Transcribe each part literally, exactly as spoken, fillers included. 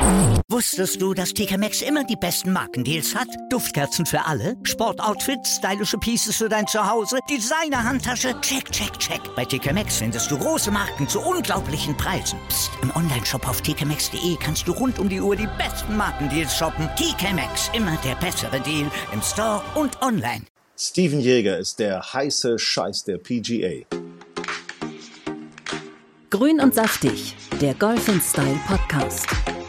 Wusstest du, dass T K Maxx immer die besten Markendeals hat? Duftkerzen für alle, Sportoutfits, stylische Pieces für dein Zuhause, Designer-Handtasche, check, check, check. Bei T K Maxx findest du große Marken zu unglaublichen Preisen. Psst. Im Onlineshop auf t k maxx punkt d e kannst du rund um die Uhr die besten Markendeals shoppen. T K Maxx, immer der bessere Deal im Store und online. Steven Jaeger ist der heiße Scheiß der P G A. Grün und saftig, der Golf and Style Podcast.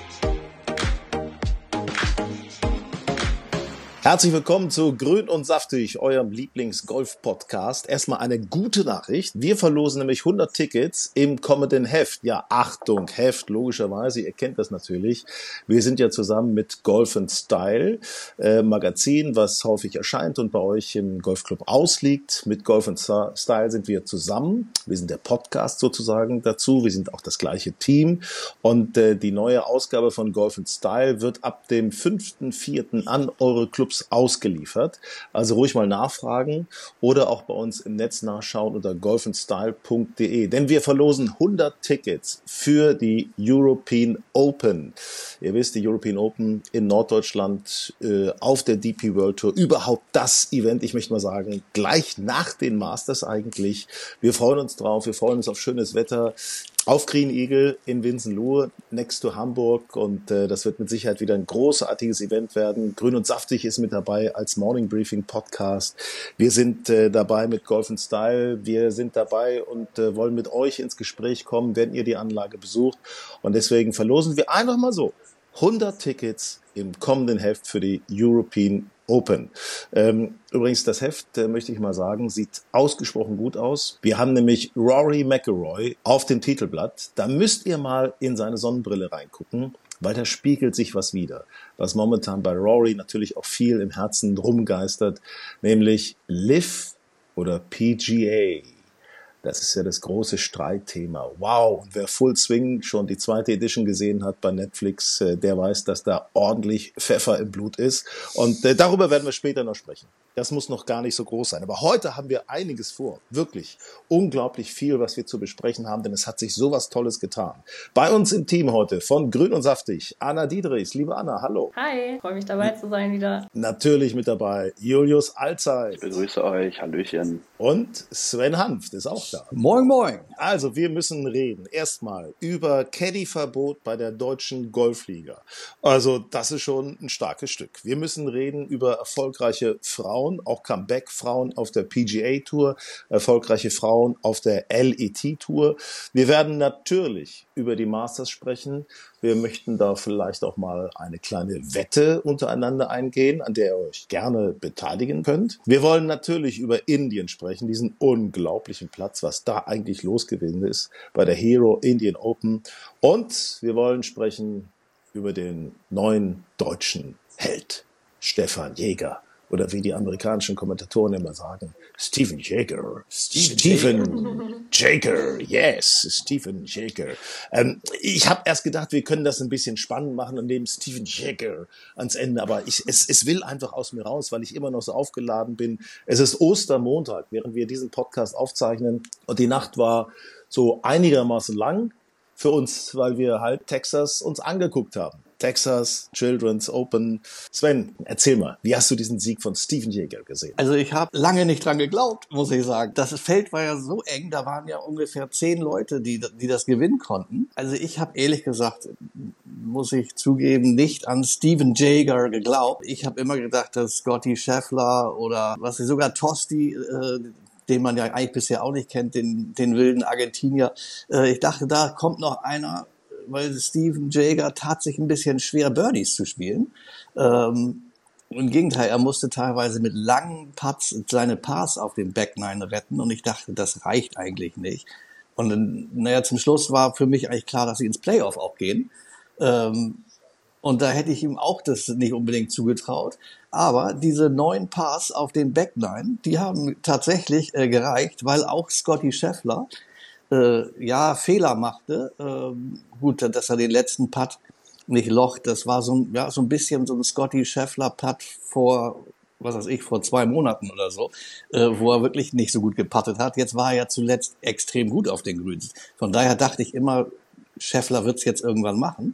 Herzlich willkommen zu Grün und Saftig, eurem Lieblings-Golf-Podcast. Erstmal eine gute Nachricht. Wir verlosen nämlich hundert Tickets im kommenden Heft. Ja, Achtung, Heft, logischerweise, ihr kennt das natürlich. Wir sind ja zusammen mit Golf and Style, äh, Magazin, was häufig erscheint und bei euch im Golfclub ausliegt. Mit Golf and Style sind wir zusammen. Wir sind der Podcast sozusagen dazu. Wir sind auch das gleiche Team. Und äh, die neue Ausgabe von Golf and Style wird ab dem fünften vierten an eure Clubs ausgeliefert. Also ruhig mal nachfragen oder auch bei uns im Netz nachschauen unter golf and style punkt d e. Denn wir verlosen hundert Tickets für die European Open. Ihr wisst, die European Open in Norddeutschland äh, auf der D P World Tour. Überhaupt das Event, ich möchte mal sagen, gleich nach den Masters eigentlich. Wir freuen uns drauf, wir freuen uns auf schönes Wetter. Auf Green Eagle in Winsenlohe, next to Hamburg, und äh, das wird mit Sicherheit wieder ein großartiges Event werden. Grün und Saftig ist mit dabei als Morning Briefing Podcast. Wir sind äh, dabei mit Golf and Style. Wir sind dabei und äh, wollen mit euch ins Gespräch kommen, wenn ihr die Anlage besucht. Und deswegen verlosen wir einfach mal so hundert Tickets im kommenden Heft für die European Open. Ähm, übrigens, das Heft, äh, möchte ich mal sagen, sieht ausgesprochen gut aus. Wir haben nämlich Rory McIlroy auf dem Titelblatt. Da müsst ihr mal in seine Sonnenbrille reingucken, weil da spiegelt sich was wider, was momentan bei Rory natürlich auch viel im Herzen rumgeistert, nämlich Live oder P G A. Das ist ja das große Streitthema. Wow, und wer Full Swing schon die zweite Edition gesehen hat bei Netflix, der weiß, dass da ordentlich Pfeffer im Blut ist. Und äh, darüber werden wir später noch sprechen. Das muss noch gar nicht so groß sein. Aber heute haben wir einiges vor. Wirklich unglaublich viel, was wir zu besprechen haben, denn es hat sich sowas Tolles getan. Bei uns im Team heute von Grün und Saftig, Anna Diedrichs. Liebe Anna, hallo. Hi, freue mich dabei zu sein wieder. Natürlich mit dabei Julius Allzeit. Ich begrüße euch, Hallöchen. Und Sven Hanft ist auch da. Moin, moin. Also, wir müssen reden. Erstmal über Caddy-Verbot bei der Deutschen Golfliga. Also, das ist schon ein starkes Stück. Wir müssen reden über erfolgreiche Frauen, auch Comeback-Frauen auf der P G A-Tour, erfolgreiche Frauen auf der L E T-Tour. Wir werden natürlich über die Masters sprechen. Wir möchten da vielleicht auch mal eine kleine Wette untereinander eingehen, an der ihr euch gerne beteiligen könnt. Wir wollen natürlich über Indien sprechen, diesen unglaublichen Platz, was da eigentlich los gewesen ist bei der Hero Indian Open. Und wir wollen sprechen über den neuen deutschen Held, Stefan Jaeger. Oder wie die amerikanischen Kommentatoren immer sagen, Steven Jaeger. Steven, Steven Jaeger, yes, Steven Jaeger. Ähm, ich habe erst gedacht, wir können das ein bisschen spannend machen und nehmen Steven Jaeger ans Ende. Aber ich, es, es will einfach aus mir raus, weil ich immer noch so aufgeladen bin. Es ist Ostermontag, während wir diesen Podcast aufzeichnen. Und die Nacht war so einigermaßen lang für uns, weil wir halt Texas uns angeguckt haben. Texas Children's Open. Sven, erzähl mal, wie hast du diesen Sieg von Steven Jaeger gesehen? Also ich habe lange nicht dran geglaubt, muss ich sagen. Das Feld war ja so eng, da waren ja ungefähr zehn Leute, die, die das gewinnen konnten. Also ich habe ehrlich gesagt, muss ich zugeben, nicht an Steven Jaeger geglaubt. Ich habe immer gedacht, dass Scotty Scheffler oder was ich sogar Tosti, äh, den man ja eigentlich bisher auch nicht kennt, den, den wilden Argentinier. Äh, ich dachte, da kommt noch einer, weil Steven Jaeger tat sich ein bisschen schwer, Birdies zu spielen. Ähm, Im Gegenteil, er musste teilweise mit langen Putts seine Pars auf dem Back Nine retten und ich dachte, das reicht eigentlich nicht. Und dann, naja, zum Schluss war für mich eigentlich klar, dass sie ins Playoff auch gehen. Ähm, und da hätte ich ihm auch das nicht unbedingt zugetraut. Aber diese neun Pars auf dem Back Nine, die haben tatsächlich äh, gereicht, weil auch Scotty Scheffler Äh, ja, Fehler machte. Ähm, gut, dass er den letzten Putt nicht locht, das war so ein, ja, so ein bisschen so ein Scotty Scheffler Putt vor, was weiß ich, vor zwei Monaten oder so, äh, wo er wirklich nicht so gut geputtet hat. Jetzt war er ja zuletzt extrem gut auf den Grüns. Von daher dachte ich immer, Scheffler wird's jetzt irgendwann machen.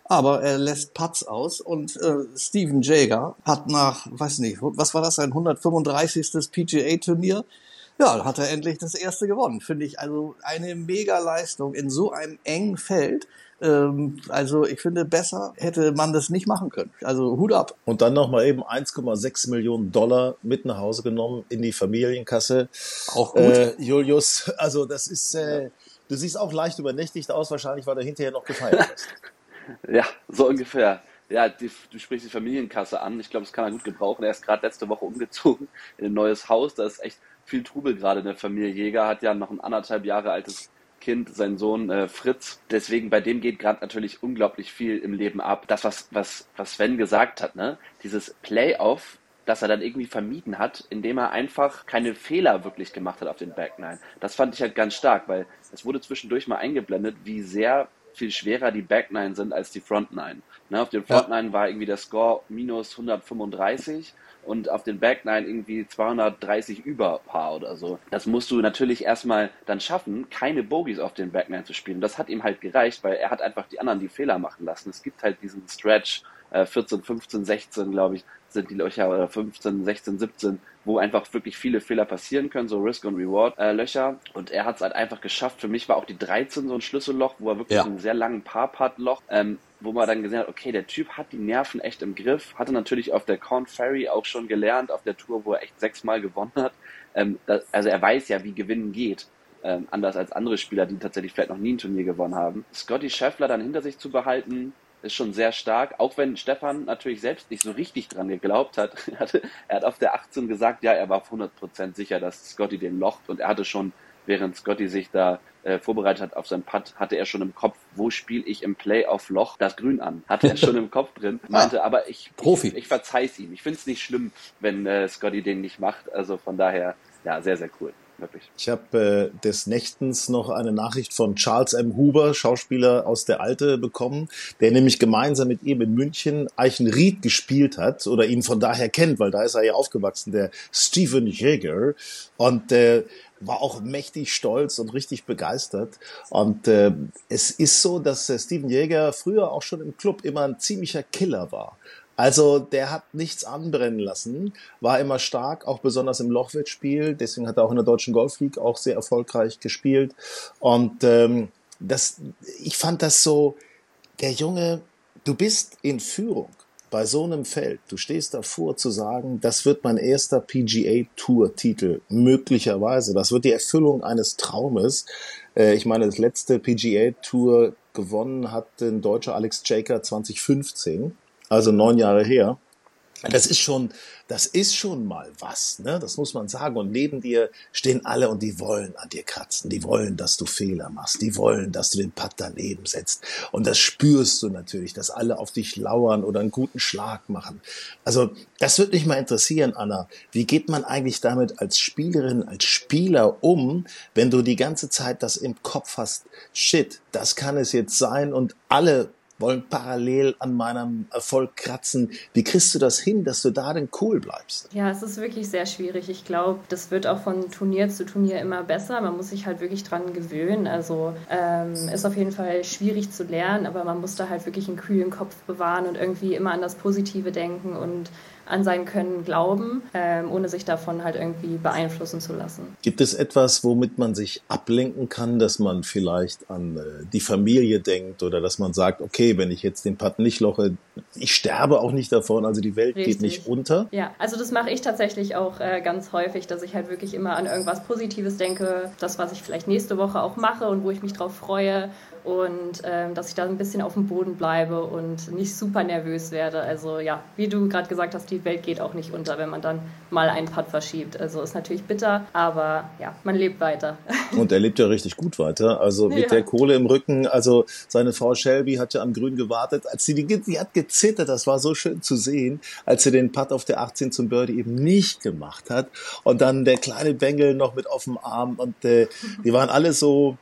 aber er lässt Putts aus und äh, Steven Jaeger hat nach, weiß nicht, was war das, sein hundertfünfunddreißigstes P G A-Turnier? Ja, hat er endlich das erste gewonnen. Finde ich also eine Mega-Leistung in so einem engen Feld. Ähm, also ich finde, besser hätte man das nicht machen können. Also Hut ab. Und dann noch mal eben eins Komma sechs Millionen Dollar mit nach Hause genommen in die Familienkasse. Auch gut. Äh, Julius, also das ist, äh, du siehst auch leicht übernächtigt aus, wahrscheinlich, weil du hinterher noch gefeiert hast. Ja, so ungefähr. Ja, die, du sprichst die Familienkasse an. Ich glaube, das kann er gut gebrauchen. Er ist gerade letzte Woche umgezogen in ein neues Haus. Da ist echt viel Trubel gerade in der Familie. Jäger hat ja noch ein anderthalb Jahre altes Kind, sein Sohn äh, Fritz. Deswegen bei dem geht gerade natürlich unglaublich viel im Leben ab. Das, was, was, was Sven gesagt hat, ne? Dieses Playoff, das er dann irgendwie vermieden hat, indem er einfach keine Fehler wirklich gemacht hat auf den Back Nine. Das fand ich halt ganz stark, weil es wurde zwischendurch mal eingeblendet, wie sehr viel schwerer die Back Nine sind als die Front Nine. Ne, auf den Front Nine war irgendwie der Score minus hundertfünfunddreißig und auf den Back Nine irgendwie zweihundertdreißig über Paar oder so. Das musst du natürlich erstmal dann schaffen, keine Bogies auf den Back Nine zu spielen. Das hat ihm halt gereicht, weil er hat einfach die anderen die Fehler machen lassen. Es gibt halt diesen Stretch, äh, vierzehn, fünfzehn, sechzehn, glaube ich, sind die Löcher, oder fünfzehn, sechzehn, siebzehn, wo einfach wirklich viele Fehler passieren können, so Risk- und Reward-Löcher. Und er hat es halt einfach geschafft. Für mich war auch die dreizehn so ein Schlüsselloch, wo er wirklich Ja. einen sehr langen Par-Putt-Loch, ähm, wo man dann gesehen hat, okay, der Typ hat die Nerven echt im Griff, hatte natürlich auf der Corn Ferry auch schon gelernt, auf der Tour, wo er echt sechsmal gewonnen hat. Ähm, das, also er weiß ja, wie Gewinnen geht. Ähm, anders als andere Spieler, die tatsächlich vielleicht noch nie ein Turnier gewonnen haben. Scottie Scheffler dann hinter sich zu behalten, ist schon sehr stark, auch wenn Stefan natürlich selbst nicht so richtig dran geglaubt hat. Er, hatte, er hat auf der achtzehn gesagt, ja, er war auf hundert Prozent sicher, dass Scottie den locht, und er hatte schon, während Scottie sich da äh, vorbereitet hat auf seinen Putt, hatte er schon im Kopf, wo spiele ich im Playoff-Loch das Grün an? Hatte er schon im Kopf drin, meinte, aber ich, Profi. ich, ich verzeih's ihm. Ich finde es nicht schlimm, wenn äh, Scottie den nicht macht, also von daher, ja, sehr, sehr cool. Wirklich. Ich habe äh, des Nächtens noch eine Nachricht von Charles M. Huber, Schauspieler aus der Alte, bekommen, der nämlich gemeinsam mit ihm in München Eichenried gespielt hat oder ihn von daher kennt, weil da ist er ja aufgewachsen, der Steven Jaeger, und äh, war auch mächtig stolz und richtig begeistert. Und äh, es ist so, dass äh, Steven Jaeger früher auch schon im Club immer ein ziemlicher Killer war. Also der hat nichts anbrennen lassen, war immer stark, auch besonders im Lochwettspiel. Deswegen hat er auch in der Deutschen Golf League auch sehr erfolgreich gespielt. Und ähm, das, ich fand das so, der Junge, du bist in Führung bei so einem Feld. Du stehst davor zu sagen, das wird mein erster P G A-Tour-Titel, möglicherweise. Das wird die Erfüllung eines Traumes. Äh, ich meine, das letzte P G A-Tour gewonnen hat ein deutscher Alex Jaeger zwanzig fünfzehn. Also neun Jahre her. Das ist schon, das ist schon mal was, ne? Das muss man sagen. Und neben dir stehen alle und die wollen an dir kratzen. Die wollen, dass du Fehler machst. Die wollen, dass du den Putt daneben setzt. Und das spürst du natürlich, dass alle auf dich lauern oder einen guten Schlag machen. Also, das würde mich mal interessieren, Anna. Wie geht man eigentlich damit als Spielerin, als Spieler um, wenn du die ganze Zeit das im Kopf hast? Shit, das kann es jetzt sein, und alle wollen parallel an meinem Erfolg kratzen. Wie kriegst du das hin, dass du da denn cool bleibst? Ja, es ist wirklich sehr schwierig. Ich glaube, das wird auch von Turnier zu Turnier immer besser. Man muss sich halt wirklich dran gewöhnen. Also ähm, ist auf jeden Fall schwierig zu lernen, aber man muss da halt wirklich einen kühlen Kopf bewahren und irgendwie immer an das Positive denken und an sein Können glauben, ähm, ohne sich davon halt irgendwie beeinflussen zu lassen. Gibt es etwas, womit man sich ablenken kann, dass man vielleicht an äh, die Familie denkt oder dass man sagt, okay, wenn ich jetzt den Putt nicht loche, ich sterbe auch nicht davon, also die Welt Richtig. geht nicht unter? Ja, also das mache ich tatsächlich auch äh, ganz häufig, dass ich halt wirklich immer an irgendwas Positives denke, das, was ich vielleicht nächste Woche auch mache und wo ich mich drauf freue, und ähm, dass ich da ein bisschen auf dem Boden bleibe und nicht super nervös werde. Also ja, wie du gerade gesagt hast, die Welt geht auch nicht unter, wenn man dann mal einen Putt verschiebt. Also ist natürlich bitter, aber ja, man lebt weiter. Und er lebt ja richtig gut weiter, also mit Ja. der Kohle im Rücken. Also seine Frau Shelby hat ja am Grün gewartet, als sie die, die hat gezittert, das war so schön zu sehen, als sie den Putt auf der achtzehn zum Birdie eben nicht gemacht hat. Und dann der kleine Bengel noch mit auf dem Arm, und äh, die waren alle so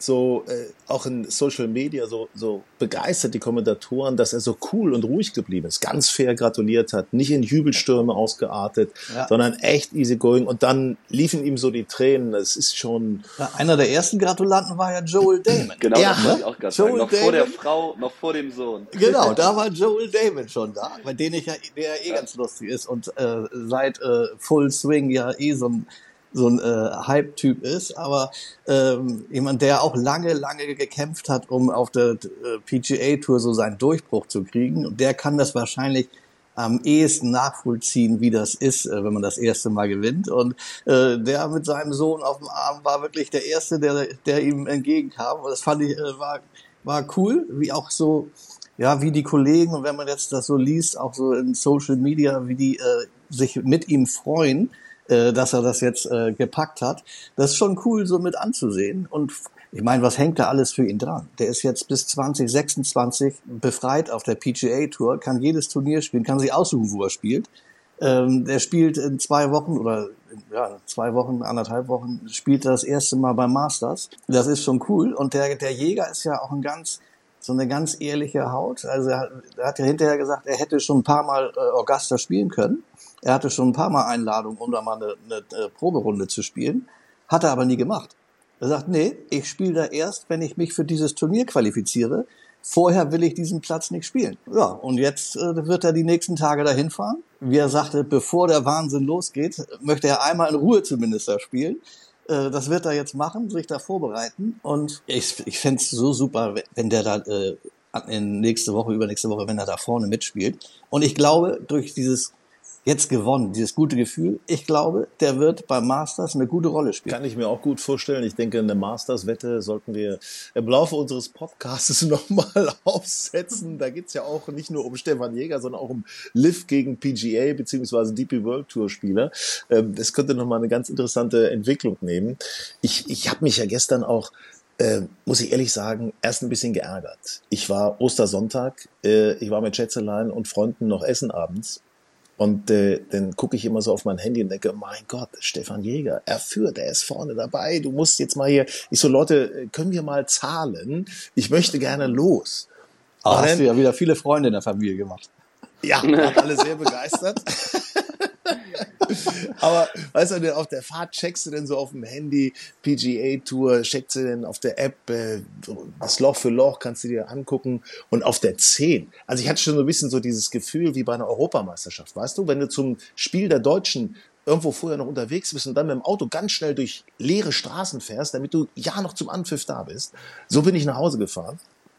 so äh, auch in Social Media so, so begeistert, die Kommentatoren, dass er so cool und ruhig geblieben ist, ganz fair gratuliert hat, nicht in Jubelstürme ausgeartet, ja. sondern echt easygoing und dann liefen ihm so die Tränen, das ist schon... Ja, einer der ersten Gratulanten war ja Joel Damon. Genau, ja, das wollte ich auch gerade sagen, noch Damon. vor der Frau, noch vor dem Sohn. Genau, da war Joel Damon schon da, bei dem ich ja, der eh ja. ganz lustig ist und äh, seit äh, Full Swing ja eh so ein so ein äh, Hype-Typ ist, aber ähm, jemand, der auch lange, lange gekämpft hat, um auf der äh, P G A-Tour so seinen Durchbruch zu kriegen. Und der kann das wahrscheinlich am ehesten nachvollziehen, wie das ist, äh, wenn man das erste Mal gewinnt. Und äh, der mit seinem Sohn auf dem Arm war wirklich der Erste, der, der ihm entgegenkam. Und das fand ich, äh, war, war cool, wie auch so, ja, wie die Kollegen, und wenn man jetzt das so liest, auch so in Social Media, wie die äh, sich mit ihm freuen, dass er das jetzt äh, gepackt hat. Das ist schon cool, so mit anzusehen. Und ich meine, was hängt da alles für ihn dran? Der ist jetzt bis zwanzig sechsundzwanzig befreit auf der P G A-Tour, kann jedes Turnier spielen, kann sich aussuchen, wo er spielt. Ähm, der spielt in zwei Wochen oder ja, zwei Wochen, anderthalb Wochen, spielt er das erste Mal beim Masters. Das ist schon cool. Und der, der Jäger ist ja auch ein ganz, so eine ganz ehrliche Haut. Also er, er hat ja hinterher gesagt, er hätte schon ein paar Mal äh, Augusta spielen können. Er hatte schon ein paar Mal Einladungen, um da mal eine, eine, eine Proberunde zu spielen, hat er aber nie gemacht. Er sagt, nee, ich spiele da erst, wenn ich mich für dieses Turnier qualifiziere. Vorher will ich diesen Platz nicht spielen. Ja, und jetzt äh, wird er die nächsten Tage dahin fahren. Wie er sagte, bevor der Wahnsinn losgeht, möchte er einmal in Ruhe zumindest da spielen. Äh, das wird er jetzt machen, sich da vorbereiten. Und ich, ich fände es so super, wenn der da äh, in nächste Woche, übernächste Woche, wenn er da vorne mitspielt. Und ich glaube, durch dieses jetzt gewonnen, dieses gute Gefühl. Ich glaube, der wird beim Masters eine gute Rolle spielen. Kann ich mir auch gut vorstellen. Ich denke, eine Masters-Wette sollten wir im Laufe unseres Podcasts nochmal aufsetzen. Da geht's ja auch nicht nur um Stefan Jäger, sondern auch um Liv gegen P G A bzw. D P World Tour Spieler. Das könnte nochmal eine ganz interessante Entwicklung nehmen. Ich, ich habe mich ja gestern auch Äh, muss ich ehrlich sagen, erst ein bisschen geärgert. Ich war Ostersonntag, äh, ich war mit Schätzelein und Freunden noch essen abends. Und äh, dann gucke ich immer so auf mein Handy und denke, mein Gott, Stefan Jäger, er führt, er ist vorne dabei, du musst jetzt mal hier, ich so, Leute, können wir mal zahlen? Ich möchte gerne los. Oh, hast dann, du ja wieder viele Freunde in der Familie gemacht. Ja, waren alle sehr begeistert. Aber, weißt du, denn auf der Fahrt checkst du denn so auf dem Handy, P G A-Tour, checkst du denn auf der App, äh, das Loch für Loch kannst du dir angucken und auf der zehn. Also ich hatte schon so ein bisschen so dieses Gefühl wie bei einer Europameisterschaft, weißt du, wenn du zum Spiel der Deutschen irgendwo vorher noch unterwegs bist und dann mit dem Auto ganz schnell durch leere Straßen fährst, damit du ja noch zum Anpfiff da bist. So bin ich nach Hause gefahren.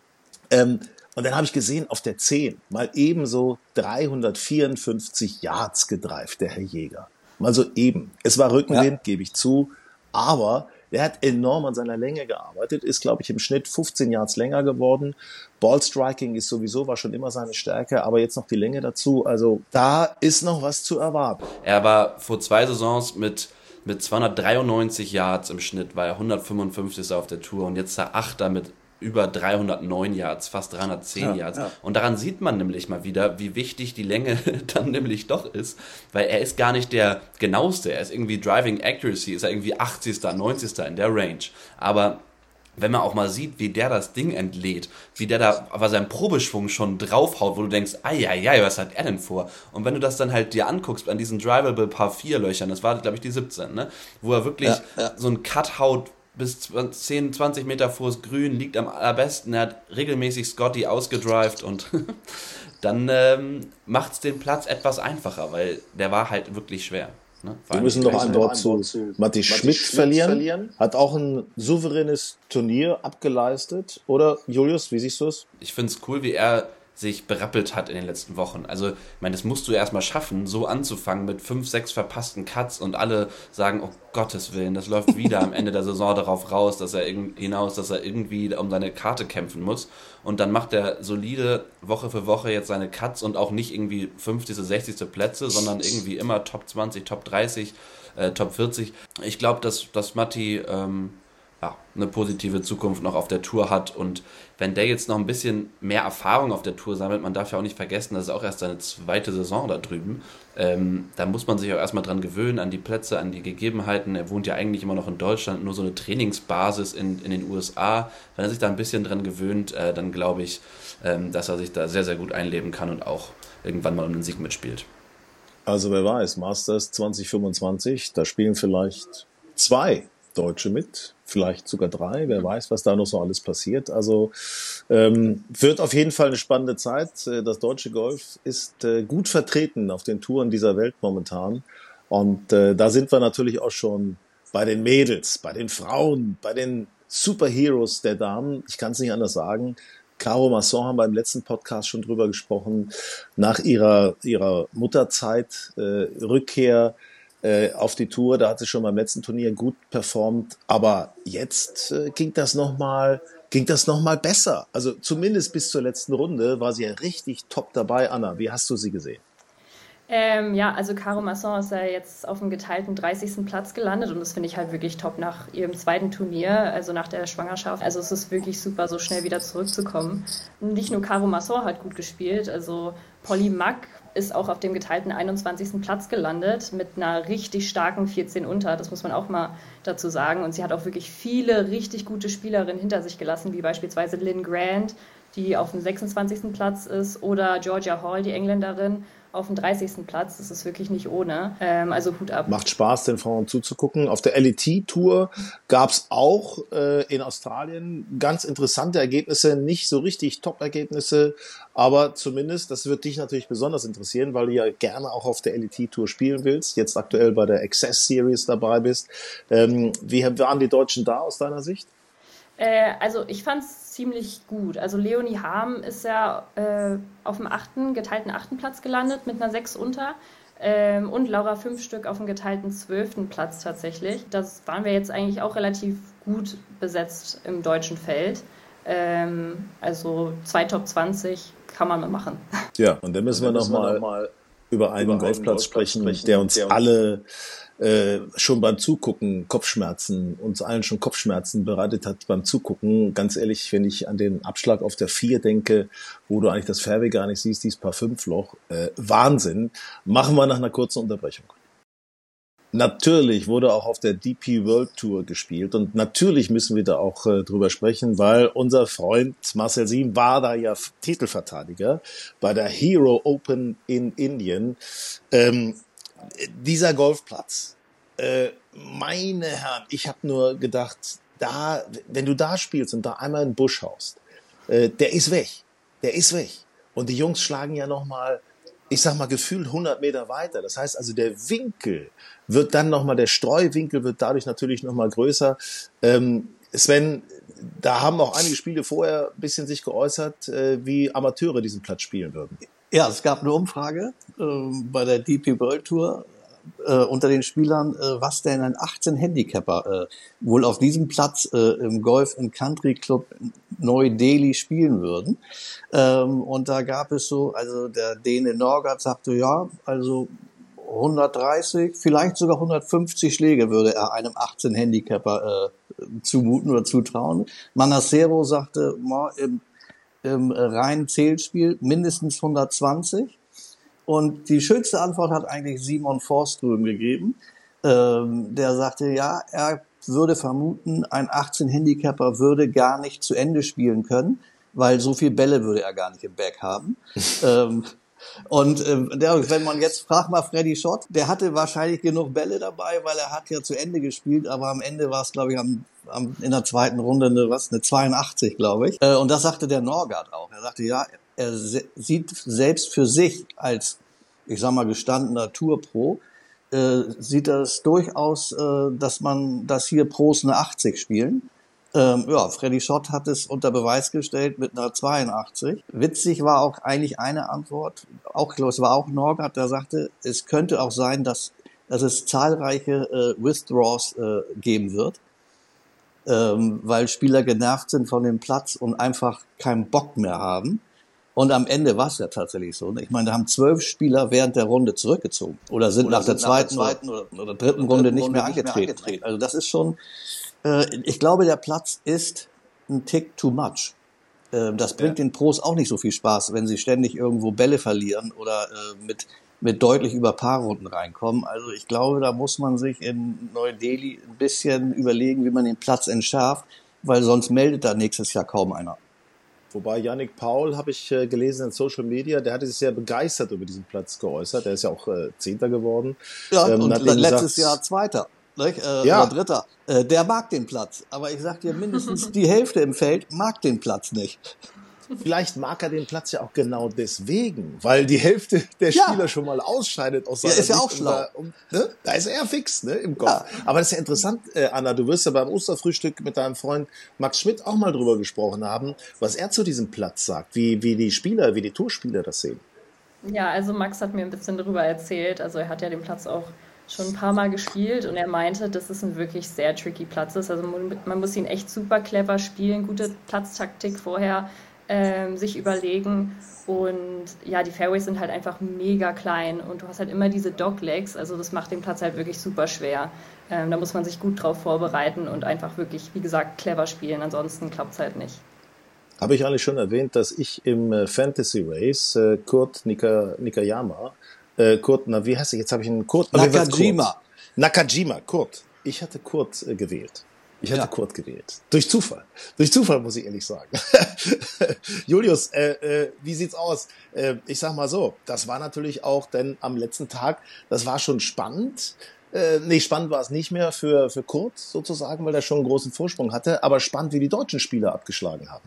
Ähm, Und dann habe ich gesehen, auf der zehn mal ebenso dreihundertvierundfünfzig Yards gedreift, der Herr Jäger. Mal so eben. Es war Rückenwind, ja. Gebe ich zu. Aber der hat enorm an seiner Länge gearbeitet, ist, glaube ich, im Schnitt fünfzehn Yards länger geworden. Ballstriking ist sowieso, war schon immer seine Stärke, aber jetzt noch die Länge dazu. Also da ist noch was zu erwarten. Er war vor zwei Saisons mit... Mit zweihundertdreiundneunzig Yards im Schnitt war er hundertfünfundfünfzigster auf der Tour und jetzt der Achter mit über dreihundertneun Yards, fast dreihundertzehn ja, Yards. Ja. Und daran sieht man nämlich mal wieder, wie wichtig die Länge dann nämlich doch ist, weil er ist gar nicht der genaueste. Er ist irgendwie Driving Accuracy, ist er irgendwie achtzigster, neunzigster in der Range. Aber wenn man auch mal sieht, wie der das Ding entlädt, wie der da aber seinen Probeschwung schon draufhaut, wo du denkst, ai, ai, ai, was hat er denn vor? Und wenn du das dann halt dir anguckst an diesen Drivable Par vier Löchern, das war, glaube ich, die siebzehn, ne? Wo er wirklich ja, ja. so einen Cut haut, bis zehn, zwanzig Meter vors Grün, liegt am allerbesten. Er hat regelmäßig Scotty ausgedrived und dann ähm, macht es den Platz etwas einfacher, weil der war halt wirklich schwer. Ne? Wir müssen noch ein Wort zu, zu Matti Schmidt, Schmidt verlieren. verlieren. Hat auch ein souveränes Turnier abgeleistet. Oder, Julius, wie siehst du es? Ich finde es cool, wie er sich berappelt hat in den letzten Wochen. Also, ich meine, das musst du erstmal schaffen, so anzufangen mit fünf, sechs verpassten Cuts und alle sagen, oh Gottes Willen, das läuft wieder am Ende der Saison darauf raus, dass er irg- hinaus, dass er irgendwie um seine Karte kämpfen muss. Und dann macht er solide Woche für Woche jetzt seine Cuts und auch nicht irgendwie fünfzigste, sechzigste Plätze, sondern irgendwie immer Top zwanzig, Top dreißig, äh, Top vierzig. Ich glaube, dass, dass Matti ähm, ja, eine positive Zukunft noch auf der Tour hat. Und wenn der jetzt noch ein bisschen mehr Erfahrung auf der Tour sammelt, man darf ja auch nicht vergessen, das ist auch erst seine zweite Saison da drüben, ähm, da muss man sich auch erstmal dran gewöhnen, an die Plätze, an die Gegebenheiten. Er wohnt ja eigentlich immer noch in Deutschland, nur so eine Trainingsbasis in, in den U S A. Wenn er sich da ein bisschen dran gewöhnt, äh, dann glaube ich, ähm, dass er sich da sehr, sehr gut einleben kann und auch irgendwann mal um den Sieg mitspielt. Also wer weiß, Masters zwanzig fünfundzwanzig, da spielen vielleicht zwei Deutsche mit, vielleicht sogar drei, wer weiß, was da noch so alles passiert. Also ähm, wird auf jeden Fall eine spannende Zeit. Das deutsche Golf ist äh, gut vertreten auf den Touren dieser Welt momentan. Und äh, da sind wir natürlich auch schon bei den Mädels, bei den Frauen, bei den Superheroes der Damen. Ich kann es nicht anders sagen. Caro Masson haben wir im letzten Podcast schon drüber gesprochen. Nach ihrer ihrer Mutterzeit, äh, Rückkehr auf die Tour, da hat sie schon beim letzten Turnier gut performt, aber jetzt äh, ging das nochmal, ging das noch mal besser. Also zumindest bis zur letzten Runde war sie ja richtig top dabei. Anna, wie hast du sie gesehen? Ähm, ja, also Caro Masson ist ja jetzt auf dem geteilten dreißigsten Platz gelandet und das finde ich halt wirklich top nach ihrem zweiten Turnier, also nach der Schwangerschaft. Also es ist wirklich super, so schnell wieder zurückzukommen. Nicht nur Caro Masson hat gut gespielt, also Polly Mack ist auch auf dem geteilten einundzwanzigsten Platz gelandet mit einer richtig starken vierzehn unter, das muss man auch mal dazu sagen. Und sie hat auch wirklich viele richtig gute Spielerinnen hinter sich gelassen, wie beispielsweise Lynn Grant, die auf dem sechsundzwanzigsten Platz ist, oder Georgia Hall, die Engländerin, auf dem dreißigsten Platz. Das ist wirklich nicht ohne. Ähm, also Hut ab. Macht Spaß, den Frauen zuzugucken. Auf der L E T-Tour gab's auch äh, in Australien ganz interessante Ergebnisse. Nicht so richtig Top-Ergebnisse, aber zumindest, das wird dich natürlich besonders interessieren, weil du ja gerne auch auf der L E T-Tour spielen willst, jetzt aktuell bei der Access Series dabei bist. Ähm, wie waren die Deutschen da aus deiner Sicht? Äh, also ich fand's ziemlich gut. Also Leonie Harm ist ja äh, auf dem achten, geteilten achten Platz gelandet mit einer sechs unter ähm, und Laura Fünfstück auf dem geteilten zwölften Platz tatsächlich. Das waren wir jetzt eigentlich auch relativ gut besetzt im deutschen Feld. Ähm, also zwei Top zwanzig kann man mal machen. Ja, und dann müssen wir nochmal noch über einen über Golfplatz, Golfplatz sprechen, sprechen, der uns der alle äh, schon beim Zugucken Kopfschmerzen, uns allen schon Kopfschmerzen bereitet hat beim Zugucken. Ganz ehrlich, wenn ich an den Abschlag auf der vier denke, wo du eigentlich das Fairway gar nicht siehst, dieses Par fünf Loch, äh, Wahnsinn. Machen wir nach einer kurzen Unterbrechung. Natürlich wurde auch auf der D P World Tour gespielt und natürlich müssen wir da auch äh, drüber sprechen, weil unser Freund Marcel Siem war da ja Titelverteidiger bei der Hero Open in Indien. Ähm, dieser Golfplatz, äh, meine Herren, ich habe nur gedacht, da, wenn du da spielst und da einmal in den Busch haust, äh, der ist weg, der ist weg. Und die Jungs schlagen ja nochmal, ich sag mal, gefühlt hundert Meter weiter. Das heißt also, der Winkel wird dann nochmal, der Streuwinkel wird dadurch natürlich nochmal größer. Ähm, Sven, da haben auch einige Spiele vorher ein bisschen sich geäußert, äh, wie Amateure diesen Platz spielen würden. Ja, es gab eine Umfrage äh, bei der D P World Tour äh, unter den Spielern, äh, was denn ein achtzehn Handicapper äh, wohl auf diesem Platz äh, im Golf and Country Club Neu-Delhi spielen würden. Ähm, und da gab es so, also der Däne Norgard sagte, ja, also hundertdreißig, vielleicht sogar hundertfünfzig Schläge würde er einem achtzehn Handicapper äh, zumuten oder zutrauen. Manassero sagte, ma, im im reinen Zählspiel mindestens hundertzwanzig. Und die schönste Antwort hat eigentlich Simon Forström gegeben. Ähm, der sagte, ja, er würde vermuten, ein achtzehn Handicapper würde gar nicht zu Ende spielen können, weil so viel Bälle würde er gar nicht im Bag haben. ähm, und äh, der, wenn man jetzt fragt mal Freddy Schott, der hatte wahrscheinlich genug Bälle dabei, weil er hat ja zu Ende gespielt, aber am Ende war es, glaube ich, am, am, in der zweiten Runde eine, was, eine zweiundachtzig, glaube ich. Äh, und das sagte der Norgard auch. Er sagte, ja, er se- sieht selbst für sich als, ich sag mal, gestandener Tourpro, äh, sieht das durchaus, äh, dass man, dass hier Pros eine achtzig spielen. Ähm, ja, Freddy Schott hat es unter Beweis gestellt mit einer zweiundachtzig. Witzig war auch eigentlich eine Antwort, auch, ich glaube, es war auch Norgard, der sagte, es könnte auch sein, dass, dass es zahlreiche äh, Withdraws äh, geben wird, ähm, weil Spieler genervt sind von dem Platz und einfach keinen Bock mehr haben. Und am Ende war es ja tatsächlich so. Ich meine, da haben zwölf Spieler während der Runde zurückgezogen oder sind, oder nach, sind der nach der zweiten oder, oder dritten Runde, Runde nicht mehr angetreten. Nicht mehr angetreten. Also das ist schon Äh, ich glaube, der Platz ist ein Tick too much. Äh, das bringt ja den Pros auch nicht so viel Spaß, wenn sie ständig irgendwo Bälle verlieren oder äh, mit, mit deutlich über Paarrunden reinkommen. Also ich glaube, da muss man sich in Neu-Delhi ein bisschen überlegen, wie man den Platz entschärft, weil sonst meldet da nächstes Jahr kaum einer. Wobei Yannick Paul, habe ich äh, gelesen in Social Media, der hatte sich sehr begeistert über diesen Platz geäußert. Der ist ja auch äh, Zehnter geworden. Ja, ähm, und hat dann letztes gesagt, Jahr Zweiter. Äh, ja. Oder Dritter. Äh, der mag den Platz. Aber ich sag dir, mindestens die Hälfte im Feld mag den Platz nicht. Vielleicht mag er den Platz ja auch genau deswegen, weil die Hälfte der Ja. Spieler schon mal ausscheidet aus seiner Ja, ist ja Sicht. auch schlau. Um, um, ne? Da ist er fix, ne, im Kopf. Ja. Aber das ist ja interessant, äh, Anna, du wirst ja beim Osterfrühstück mit deinem Freund Max Schmidt auch mal drüber gesprochen haben, was er zu diesem Platz sagt, wie, wie die Spieler, wie die Tourspieler das sehen. Ja, also Max hat mir ein bisschen darüber erzählt. Also er hat ja den Platz auch schon ein paar Mal gespielt und er meinte, dass es ein wirklich sehr tricky Platz ist. Also man, man muss ihn echt super clever spielen, gute Platztaktik vorher ähm, sich überlegen. Und ja, die Fairways sind halt einfach mega klein und du hast halt immer diese Doglegs. Also das macht den Platz halt wirklich super schwer. Ähm, da muss man sich gut drauf vorbereiten und einfach wirklich, wie gesagt, clever spielen. Ansonsten klappt es halt nicht. Habe ich eigentlich schon erwähnt, dass ich im äh, Fantasy Race äh, Kurt Nika, Nikayama, äh, Kurt, na wie heißt er? Jetzt habe ich einen Kurt. Nakajima. Kurt. Nakajima, Kurt. Ich hatte Kurt äh, gewählt. Ich hatte ja. Kurt gewählt. Durch Zufall. Durch Zufall, muss ich ehrlich sagen. Julius, äh, äh, wie sieht's aus? Äh, ich sag mal so, das war natürlich auch denn am letzten Tag, das war schon spannend. Äh, nee, spannend war es nicht mehr für, für Kurt sozusagen, weil er schon einen großen Vorsprung hatte, aber spannend, wie die deutschen Spieler abgeschlagen haben.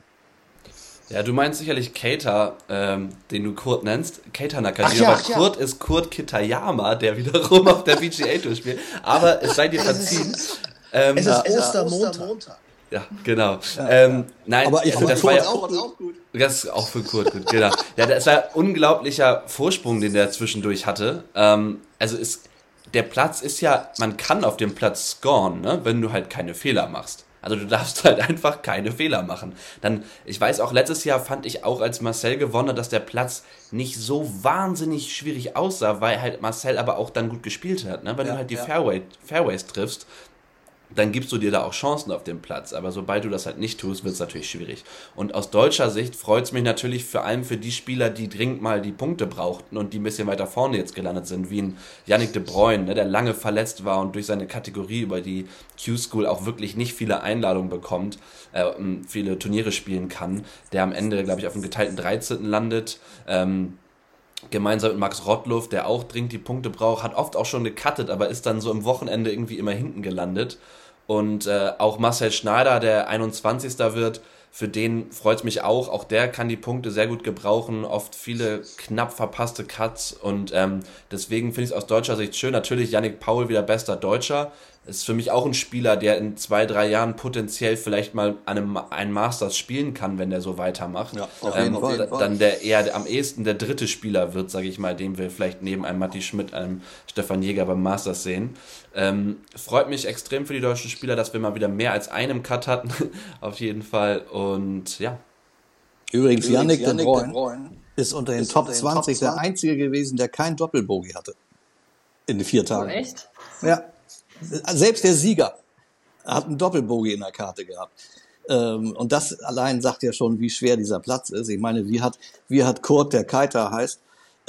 Ja, du meinst sicherlich Keita, ähm, den du Kurt nennst, Keita Nakajima, ja, aber ja. Kurt ist Kurt Kitayama, der wiederum auf der P G A Tour spielt. Aber es sei dir verziehen. Ähm, es ist Ostermontag. Ja, genau. Ja, ähm, nein, aber ich also finde das war ja auch, auch gut. Das ist auch für Kurt gut, genau. Ja, das war ein unglaublicher Vorsprung, den der zwischendurch hatte. Ähm, also ist, der Platz ist ja, man kann auf dem Platz scoren, ne, wenn du halt keine Fehler machst. Also du darfst halt einfach keine Fehler machen. Dann, ich weiß auch, letztes Jahr fand ich auch, als Marcel gewonnen hat, dass der Platz nicht so wahnsinnig schwierig aussah, weil halt Marcel aber auch dann gut gespielt hat. Ne? Wenn ja, du halt die ja. Fairway, Fairways triffst, dann gibst du dir da auch Chancen auf dem Platz. Aber sobald du das halt nicht tust, wird es natürlich schwierig. Und aus deutscher Sicht freut es mich natürlich vor allem für die Spieler, die dringend mal die Punkte brauchten und die ein bisschen weiter vorne jetzt gelandet sind, wie ein Yannick de Bruyne, ne, der lange verletzt war und durch seine Kategorie über die Q-School auch wirklich nicht viele Einladungen bekommt, äh, viele Turniere spielen kann, der am Ende, glaube ich, auf dem geteilten dreizehnten landet. Ähm, Gemeinsam mit Max Rottluff, der auch dringend die Punkte braucht, hat oft auch schon gecuttet, aber ist dann so im Wochenende irgendwie immer hinten gelandet. Und äh, auch Marcel Schneider, der einundzwanzigster wird, für den freut es mich auch. Auch der kann die Punkte sehr gut gebrauchen, oft viele knapp verpasste Cuts. Und ähm, deswegen finde ich es aus deutscher Sicht schön. Natürlich Yannick Paul wieder bester Deutscher. Ist für mich auch ein Spieler, der in zwei, drei Jahren potenziell vielleicht mal an einem, einen Masters spielen kann, wenn der so weitermacht. Ja, auf jeden ähm, Fall. Dann der eher der, am ehesten der dritte Spieler wird, sage ich mal, den wir vielleicht neben einem Matti Schmidt, einem Stefan Jäger beim Masters sehen. Ähm, freut mich extrem für die deutschen Spieler, dass wir mal wieder mehr als einen Cut hatten, auf jeden Fall. Und ja. Übrigens, Yannick de Bruyne ist unter den ist Top unter den zwanzig Top der Einzige gewesen, der kein Doppelbogey hatte. In den vier Tagen. Oh, echt? Ja. Selbst der Sieger hat einen Doppelbogey in der Karte gehabt. Und das allein sagt ja schon, wie schwer dieser Platz ist. Ich meine, wie hat, wie hat Kurt, der Keita heißt,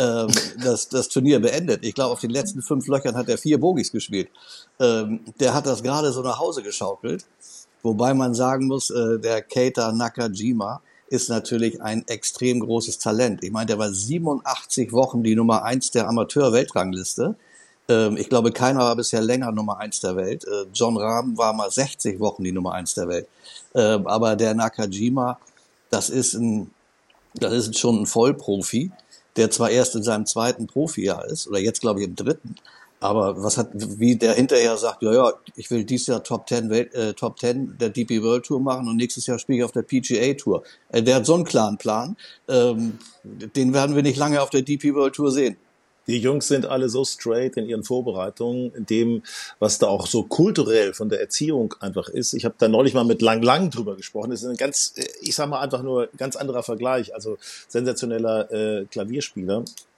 das, das Turnier beendet? Ich glaube, auf den letzten fünf Löchern hat er vier Bogies gespielt. Der hat das gerade so nach Hause geschaukelt. Wobei man sagen muss, der Keita Nakajima ist natürlich ein extrem großes Talent. Ich meine, der war siebenundachtzig Wochen die Nummer eins der Amateur-Weltrangliste. Ich glaube, keiner war bisher länger Nummer eins der Welt. John Rahm war mal sechzig Wochen die Nummer eins der Welt. Aber der Nakajima, das ist ein, das ist schon ein Vollprofi, der zwar erst in seinem zweiten Profijahr ist, oder jetzt glaube ich im dritten, aber was hat, wie der hinterher sagt, ja, ja, ich will dieses Jahr Top Ten Welt, äh, Top Ten der D P World Tour machen und nächstes Jahr spiele ich auf der P G A Tour. Äh, der hat so einen klaren Plan, ähm, den werden wir nicht lange auf der D P World Tour sehen. Die Jungs sind alle so straight in ihren Vorbereitungen, in dem, was da auch so kulturell von der Erziehung einfach ist. Ich habe da neulich mal mit Lang Lang drüber gesprochen. Das ist ein ganz, ich sag mal einfach nur ganz anderer Vergleich. Also sensationeller äh, Klavierspieler.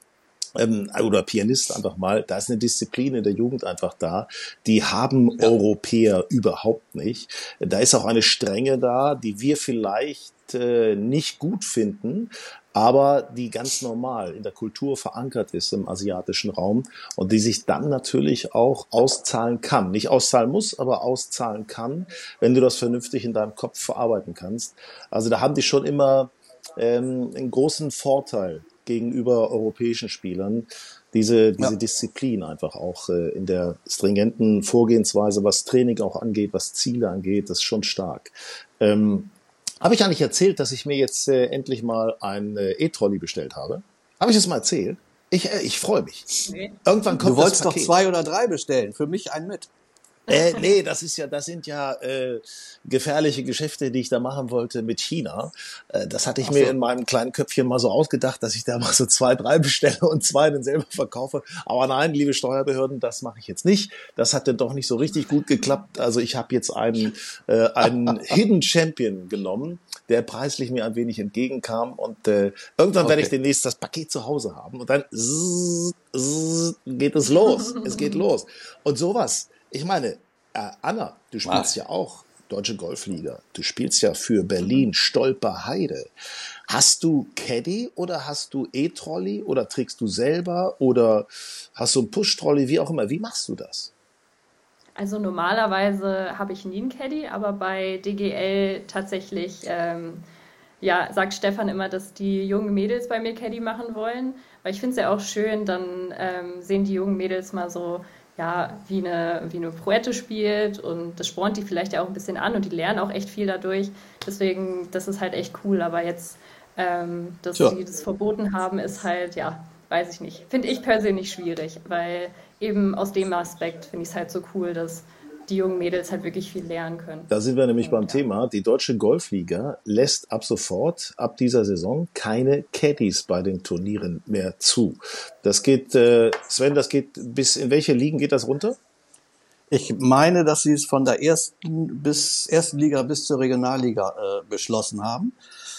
ähm, oder Pianist einfach mal, da ist eine Disziplin in der Jugend einfach da, die haben ja. Europäer überhaupt nicht. Da ist auch eine Strenge da, die wir vielleicht äh, nicht gut finden, aber die ganz normal in der Kultur verankert ist im asiatischen Raum und die sich dann natürlich auch auszahlen kann. Nicht auszahlen muss, aber auszahlen kann, wenn du das vernünftig in deinem Kopf verarbeiten kannst. Also da haben die schon immer ähm, einen großen Vorteil gegenüber europäischen Spielern, diese, diese ja. Disziplin einfach auch äh, in der stringenten Vorgehensweise, was Training auch angeht, was Ziele angeht, das ist schon stark. Ähm, Habe ich eigentlich erzählt, dass ich mir jetzt äh, endlich mal ein äh, E-Trolley bestellt habe? Habe ich das mal erzählt? Ich, äh, ich freue mich. Nee. Irgendwann kommt das Paket. Du wolltest doch zwei oder drei bestellen. Für mich einen mit. Äh, nee, das ist ja, das sind ja äh, gefährliche Geschäfte, die ich da machen wollte mit China. Äh, das hatte ich Ach mir so. in meinem kleinen Köpfchen mal so ausgedacht, dass ich da mal so zwei, drei bestelle und zwei dann selber verkaufe. Aber nein, liebe Steuerbehörden, das mache ich jetzt nicht. Das hat dann doch nicht so richtig gut geklappt. Also ich habe jetzt einen, äh, einen Hidden Champion genommen, der preislich mir ein wenig entgegenkam. Und äh, irgendwann okay. werde ich demnächst das Paket zu Hause haben. Und dann zzz, zzz, geht es los. Es geht los. Und sowas. Ich meine, äh, Anna, du spielst Was? ja auch Deutsche Golfliga. Du spielst ja für Berlin Stolperheide. Hast du Caddy oder hast du E-Trolley oder trägst du selber oder hast du einen Push-Trolley, wie auch immer? Wie machst du das? Also normalerweise habe ich nie einen Caddy, aber bei D G L tatsächlich, ähm, ja, sagt Stefan immer, dass die jungen Mädels bei mir Caddy machen wollen. Weil ich finde es ja auch schön, dann ähm, sehen die jungen Mädels mal so, ja, wie eine, wie eine Poette spielt und das spornt die vielleicht ja auch ein bisschen an und die lernen auch echt viel dadurch. Deswegen, das ist halt echt cool, aber jetzt, ähm, dass ja. sie das verboten haben, ist halt, ja, weiß ich nicht. Finde ich persönlich schwierig, weil eben aus dem Aspekt finde ich es halt so cool, dass die jungen Mädels halt wirklich viel lernen können. Da sind wir nämlich und, beim ja. Thema. Die Deutsche Golfliga lässt ab sofort, ab dieser Saison, keine Caddies bei den Turnieren mehr zu. Das geht, äh, Sven, das geht bis, in welche Ligen geht das runter? Ich meine, dass sie es von der ersten bis ersten Liga bis zur Regionalliga äh, beschlossen haben.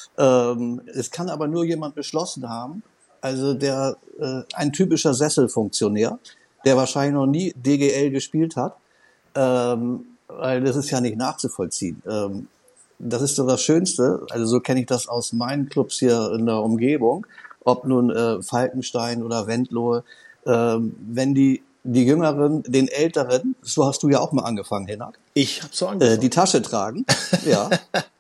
Ähm, es kann aber nur jemand beschlossen haben, also der äh, ein typischer Sesselfunktionär, der wahrscheinlich noch nie D G L gespielt hat. Ähm, weil das ist ja nicht nachzuvollziehen. Ähm, das ist so das Schönste, also so kenne ich das aus meinen Clubs hier in der Umgebung, ob nun äh, Falkenstein oder Wendlohe, ähm, wenn die die Jüngeren, den Älteren, so hast du ja auch mal angefangen, Hinak. Ich habe so angefangen. Äh, die Tasche tragen, ja.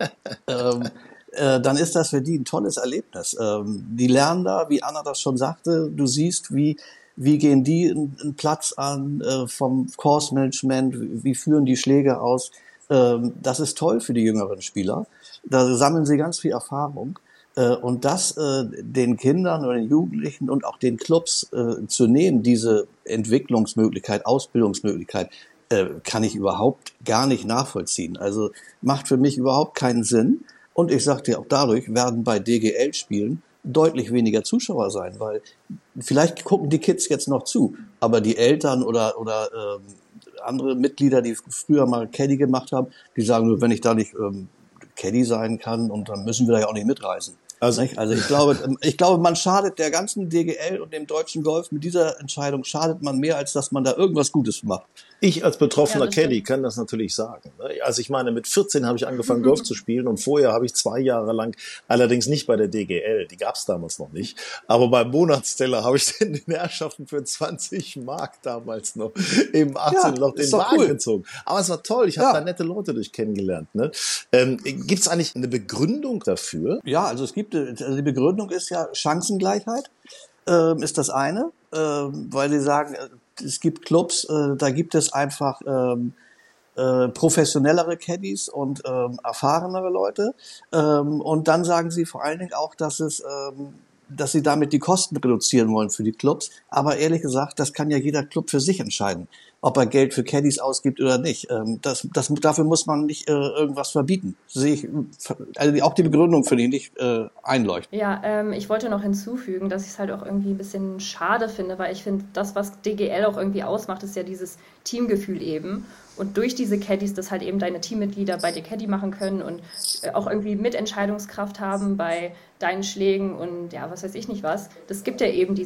ähm, äh, dann ist das für die ein tolles Erlebnis. Ähm, die lernen da, wie Anna das schon sagte, du siehst, wie Wie gehen die einen Platz an äh, vom Course-Management? Wie, wie führen die Schläge aus? Ähm, das ist toll für die jüngeren Spieler. Da sammeln sie ganz viel Erfahrung. Äh, und das äh, den Kindern oder den Jugendlichen und auch den Clubs äh, zu nehmen, diese Entwicklungsmöglichkeit, Ausbildungsmöglichkeit, äh, kann ich überhaupt gar nicht nachvollziehen. Also macht für mich überhaupt keinen Sinn. Und ich sag dir, auch dadurch werden bei D G L-Spielen deutlich weniger Zuschauer sein, weil vielleicht gucken die Kids jetzt noch zu, aber die Eltern oder oder ähm, andere Mitglieder, die früher mal Caddy gemacht haben, die sagen nur, wenn ich da nicht ähm, Caddy sein kann, und dann müssen wir da ja auch nicht mitreisen. Also, also ich glaube, ich glaube, man schadet der ganzen D G L und dem deutschen Golf mit dieser Entscheidung, schadet man mehr, als dass man da irgendwas Gutes macht. Ich als betroffener ja, Caddy kann das natürlich sagen. Also ich meine, mit vierzehn habe ich angefangen, Golf zu spielen, und vorher habe ich zwei Jahre lang, allerdings nicht bei der D G L, die gab es damals noch nicht, aber beim Monatsteller habe ich den Herrschaften für zwanzig Mark damals noch im achtzehn ja, noch den Wagen cool. gezogen. Aber es war toll, ich habe ja. da nette Leute durch kennengelernt. Ne? Ähm, gibt es eigentlich eine Begründung dafür? Ja, also es gibt, also die Begründung ist ja Chancengleichheit, ähm, ist das eine, ähm, weil sie sagen, es gibt Clubs, äh, da gibt es einfach ähm, äh, professionellere Caddies und ähm, erfahrenere Leute. Ähm, und dann sagen sie vor allen Dingen auch, dass es, ähm, dass sie damit die Kosten reduzieren wollen für die Clubs. Aber ehrlich gesagt, das kann ja jeder Club für sich entscheiden, ob er Geld für Caddies ausgibt oder nicht. Ähm, das, das, dafür muss man nicht äh, irgendwas verbieten. Sehe ich, also auch die Begründung finde ich nicht äh, einleuchtend. Ja, ähm, ich wollte noch hinzufügen, dass ich es halt auch irgendwie ein bisschen schade finde, weil ich finde, das, was D G L auch irgendwie ausmacht, ist ja dieses Teamgefühl eben. Und durch diese Caddies, dass halt eben deine Teammitglieder bei dir Caddy machen können und auch irgendwie Mitentscheidungskraft haben bei deinen Schlägen und ja, was weiß ich nicht was. Das gibt ja eben dieses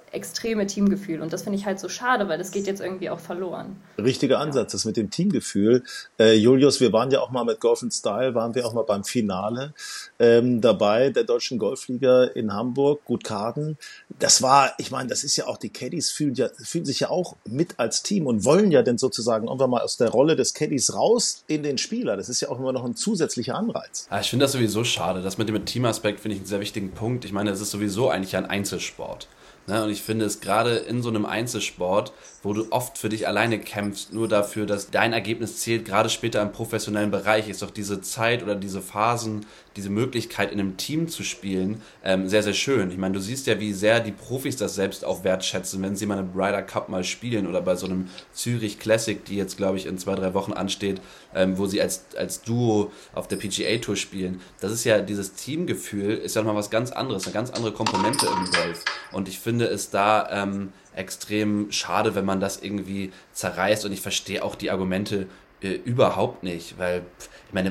extreme Teamgefühl. Und das finde ich halt so schade, weil das geht jetzt irgendwie auch verloren. Richtiger Ansatz, das mit dem Teamgefühl. Äh, Julius, wir waren ja auch mal mit Golf and Style, waren wir auch mal beim Finale ähm, dabei, der Deutschen Golfliga in Hamburg, Gutkaden. Das war, ich meine, das ist ja auch, die Caddies fühlen, ja, fühlen sich ja auch mit als Team und wollen ja dann sozusagen irgendwann mal aus der Rolle des Caddies raus in den Spieler. Das ist ja auch immer noch ein zusätzlicher Anreiz. Ja, ich finde das sowieso schade. Das mit dem Teamaspekt finde ich einen sehr wichtigen Punkt. Ich meine, es ist sowieso eigentlich ein Einzelsport. Ne, und ich finde es gerade in so einem Einzelsport, wo du oft für dich alleine kämpfst, nur dafür, dass dein Ergebnis zählt, gerade später im professionellen Bereich, ist doch diese Zeit oder diese Phasen, diese Möglichkeit in einem Team zu spielen, ähm, sehr, sehr schön. Ich meine, du siehst ja, wie sehr die Profis das selbst auch wertschätzen, wenn sie mal einen Ryder Cup mal spielen oder bei so einem Zürich Classic, die jetzt, glaube ich, in zwei, drei Wochen ansteht, ähm, wo sie als, als Duo auf der P G A Tour spielen. Das ist ja, dieses Teamgefühl ist ja nochmal was ganz anderes, eine ganz andere Komponente im Golf. Und ich finde es da ähm, extrem schade, wenn man das irgendwie zerreißt, und ich verstehe auch die Argumente äh, überhaupt nicht, weil, ich meine,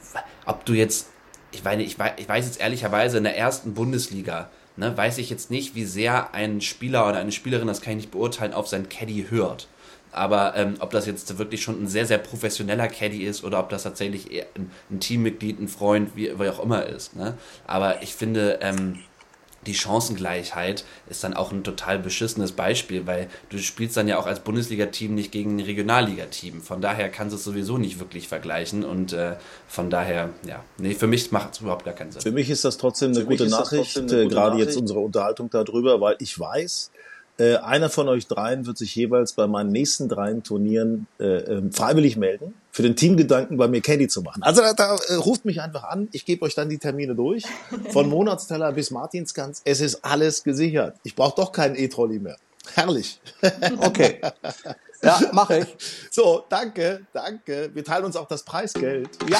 ob du jetzt, ich meine, ich weiß, ich weiß jetzt ehrlicherweise, in der ersten Bundesliga, ne, weiß ich jetzt nicht, wie sehr ein Spieler oder eine Spielerin, das kann ich nicht beurteilen, auf sein Caddy hört. Aber ähm, ob das jetzt wirklich schon ein sehr, sehr professioneller Caddy ist oder ob das tatsächlich eher ein, ein Teammitglied, ein Freund, wie, wie auch immer ist. Ne? Aber ich finde, ähm, die Chancengleichheit ist dann auch ein total beschissenes Beispiel, weil du spielst dann ja auch als Bundesliga-Team nicht gegen ein Regionalliga-Team. Von daher kannst du es sowieso nicht wirklich vergleichen, und äh, von daher, ja, nee, für mich macht es überhaupt gar keinen Sinn. Für mich ist das trotzdem eine gute Nachricht, eine gute gerade Nachricht. Jetzt unsere Unterhaltung darüber, weil ich weiß, äh, einer von euch dreien wird sich jeweils bei meinen nächsten dreien Turnieren äh, äh, freiwillig melden, für den Teamgedanken bei mir Caddy zu machen. Also da, da äh, ruft mich einfach an, ich gebe euch dann die Termine durch, von Monatsteller bis Martinsgans, es ist alles gesichert. Ich brauche doch keinen E-Trolley mehr. Herrlich. Okay. Ja, mache ich. So, danke, danke. Wir teilen uns auch das Preisgeld. Ja.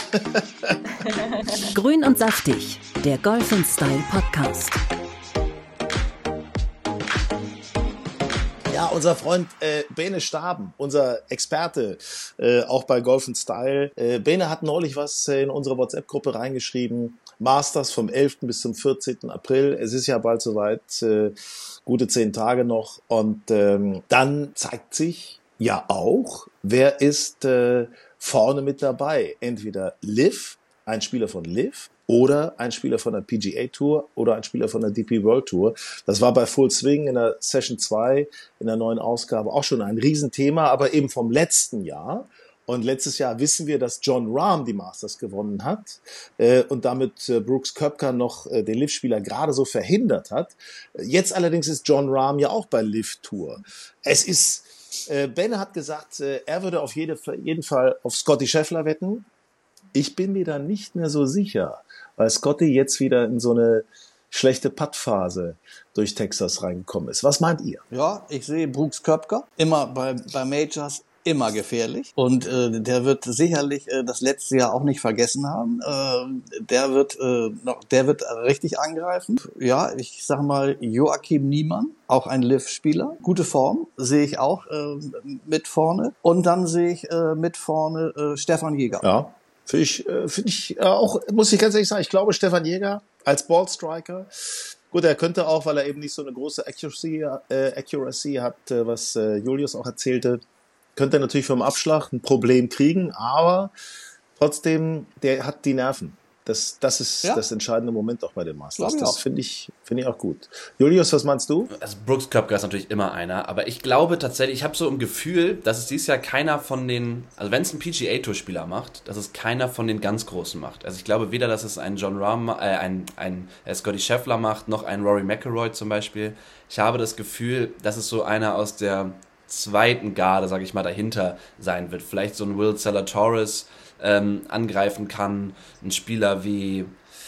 Grün und saftig, der Golf and Style Podcast. Ja, unser Freund äh, Bene Staben, unser Experte, äh, auch bei Golf and Style. Äh, Bene hat neulich was äh, in unsere WhatsApp-Gruppe reingeschrieben. Masters vom elften bis zum vierzehnten April. Es ist ja bald soweit, äh, gute zehn Tage noch. Und ähm, dann zeigt sich ja auch, wer ist äh, vorne mit dabei. Entweder Liv, ein Spieler von Liv, oder ein Spieler von der P G A Tour oder ein Spieler von der D P World Tour. Das war bei Full Swing in der Session zwei, in der neuen Ausgabe, auch schon ein Riesenthema, aber eben vom letzten Jahr. Und letztes Jahr wissen wir, dass Jon Rahm die Masters gewonnen hat äh, und damit äh, Brooks Koepka noch äh, den Liv-Spieler gerade so verhindert hat. Jetzt allerdings ist Jon Rahm ja auch bei Liv Tour. Es ist, äh, Ben hat gesagt, äh, er würde auf jede, jeden Fall auf Scotty Scheffler wetten. Ich bin mir da nicht mehr so sicher, weil Scotty jetzt wieder in so eine schlechte Puttphase durch Texas reingekommen ist. Was meint ihr? Ja, ich sehe Brooks Koepka immer bei, bei Majors immer gefährlich, und äh, der wird sicherlich äh, das letzte Jahr auch nicht vergessen haben. Äh, der wird äh, noch, der wird richtig angreifen. Ja, ich sag mal Joachim Niemann, auch ein Liv-Spieler, gute Form, sehe ich auch äh, mit vorne. Und dann sehe ich äh, mit vorne äh, Stefan Jäger. Ja. Finde ich, äh, finde ich äh, auch, muss ich ganz ehrlich sagen, ich glaube, Stefan Jäger als Ballstriker, gut, er könnte auch, weil er eben nicht so eine große Accuracy, äh, Accuracy hat, äh, was äh, Julius auch erzählte, könnte er natürlich vom Abschlag ein Problem kriegen, aber trotzdem, der hat die Nerven. Das, das ist ja das entscheidende Moment auch bei den Masters. Das finde ich, finde ich auch gut. Julius, was meinst du? Also Brooks Koepka ist natürlich immer einer, aber ich glaube tatsächlich, ich habe so ein Gefühl, dass es dieses Jahr keiner von den, also wenn es ein P G A Tour Spieler macht, dass es keiner von den ganz Großen macht. Also ich glaube weder, dass es ein Jon Rahm, äh, ein, ein äh, Scotty Scheffler macht, noch ein Rory McIlroy zum Beispiel. Ich habe das Gefühl, dass es so einer aus der zweiten Garde, sage ich mal, dahinter sein wird. Vielleicht so ein Will Zalatoris ähm, angreifen kann, ein Spieler wie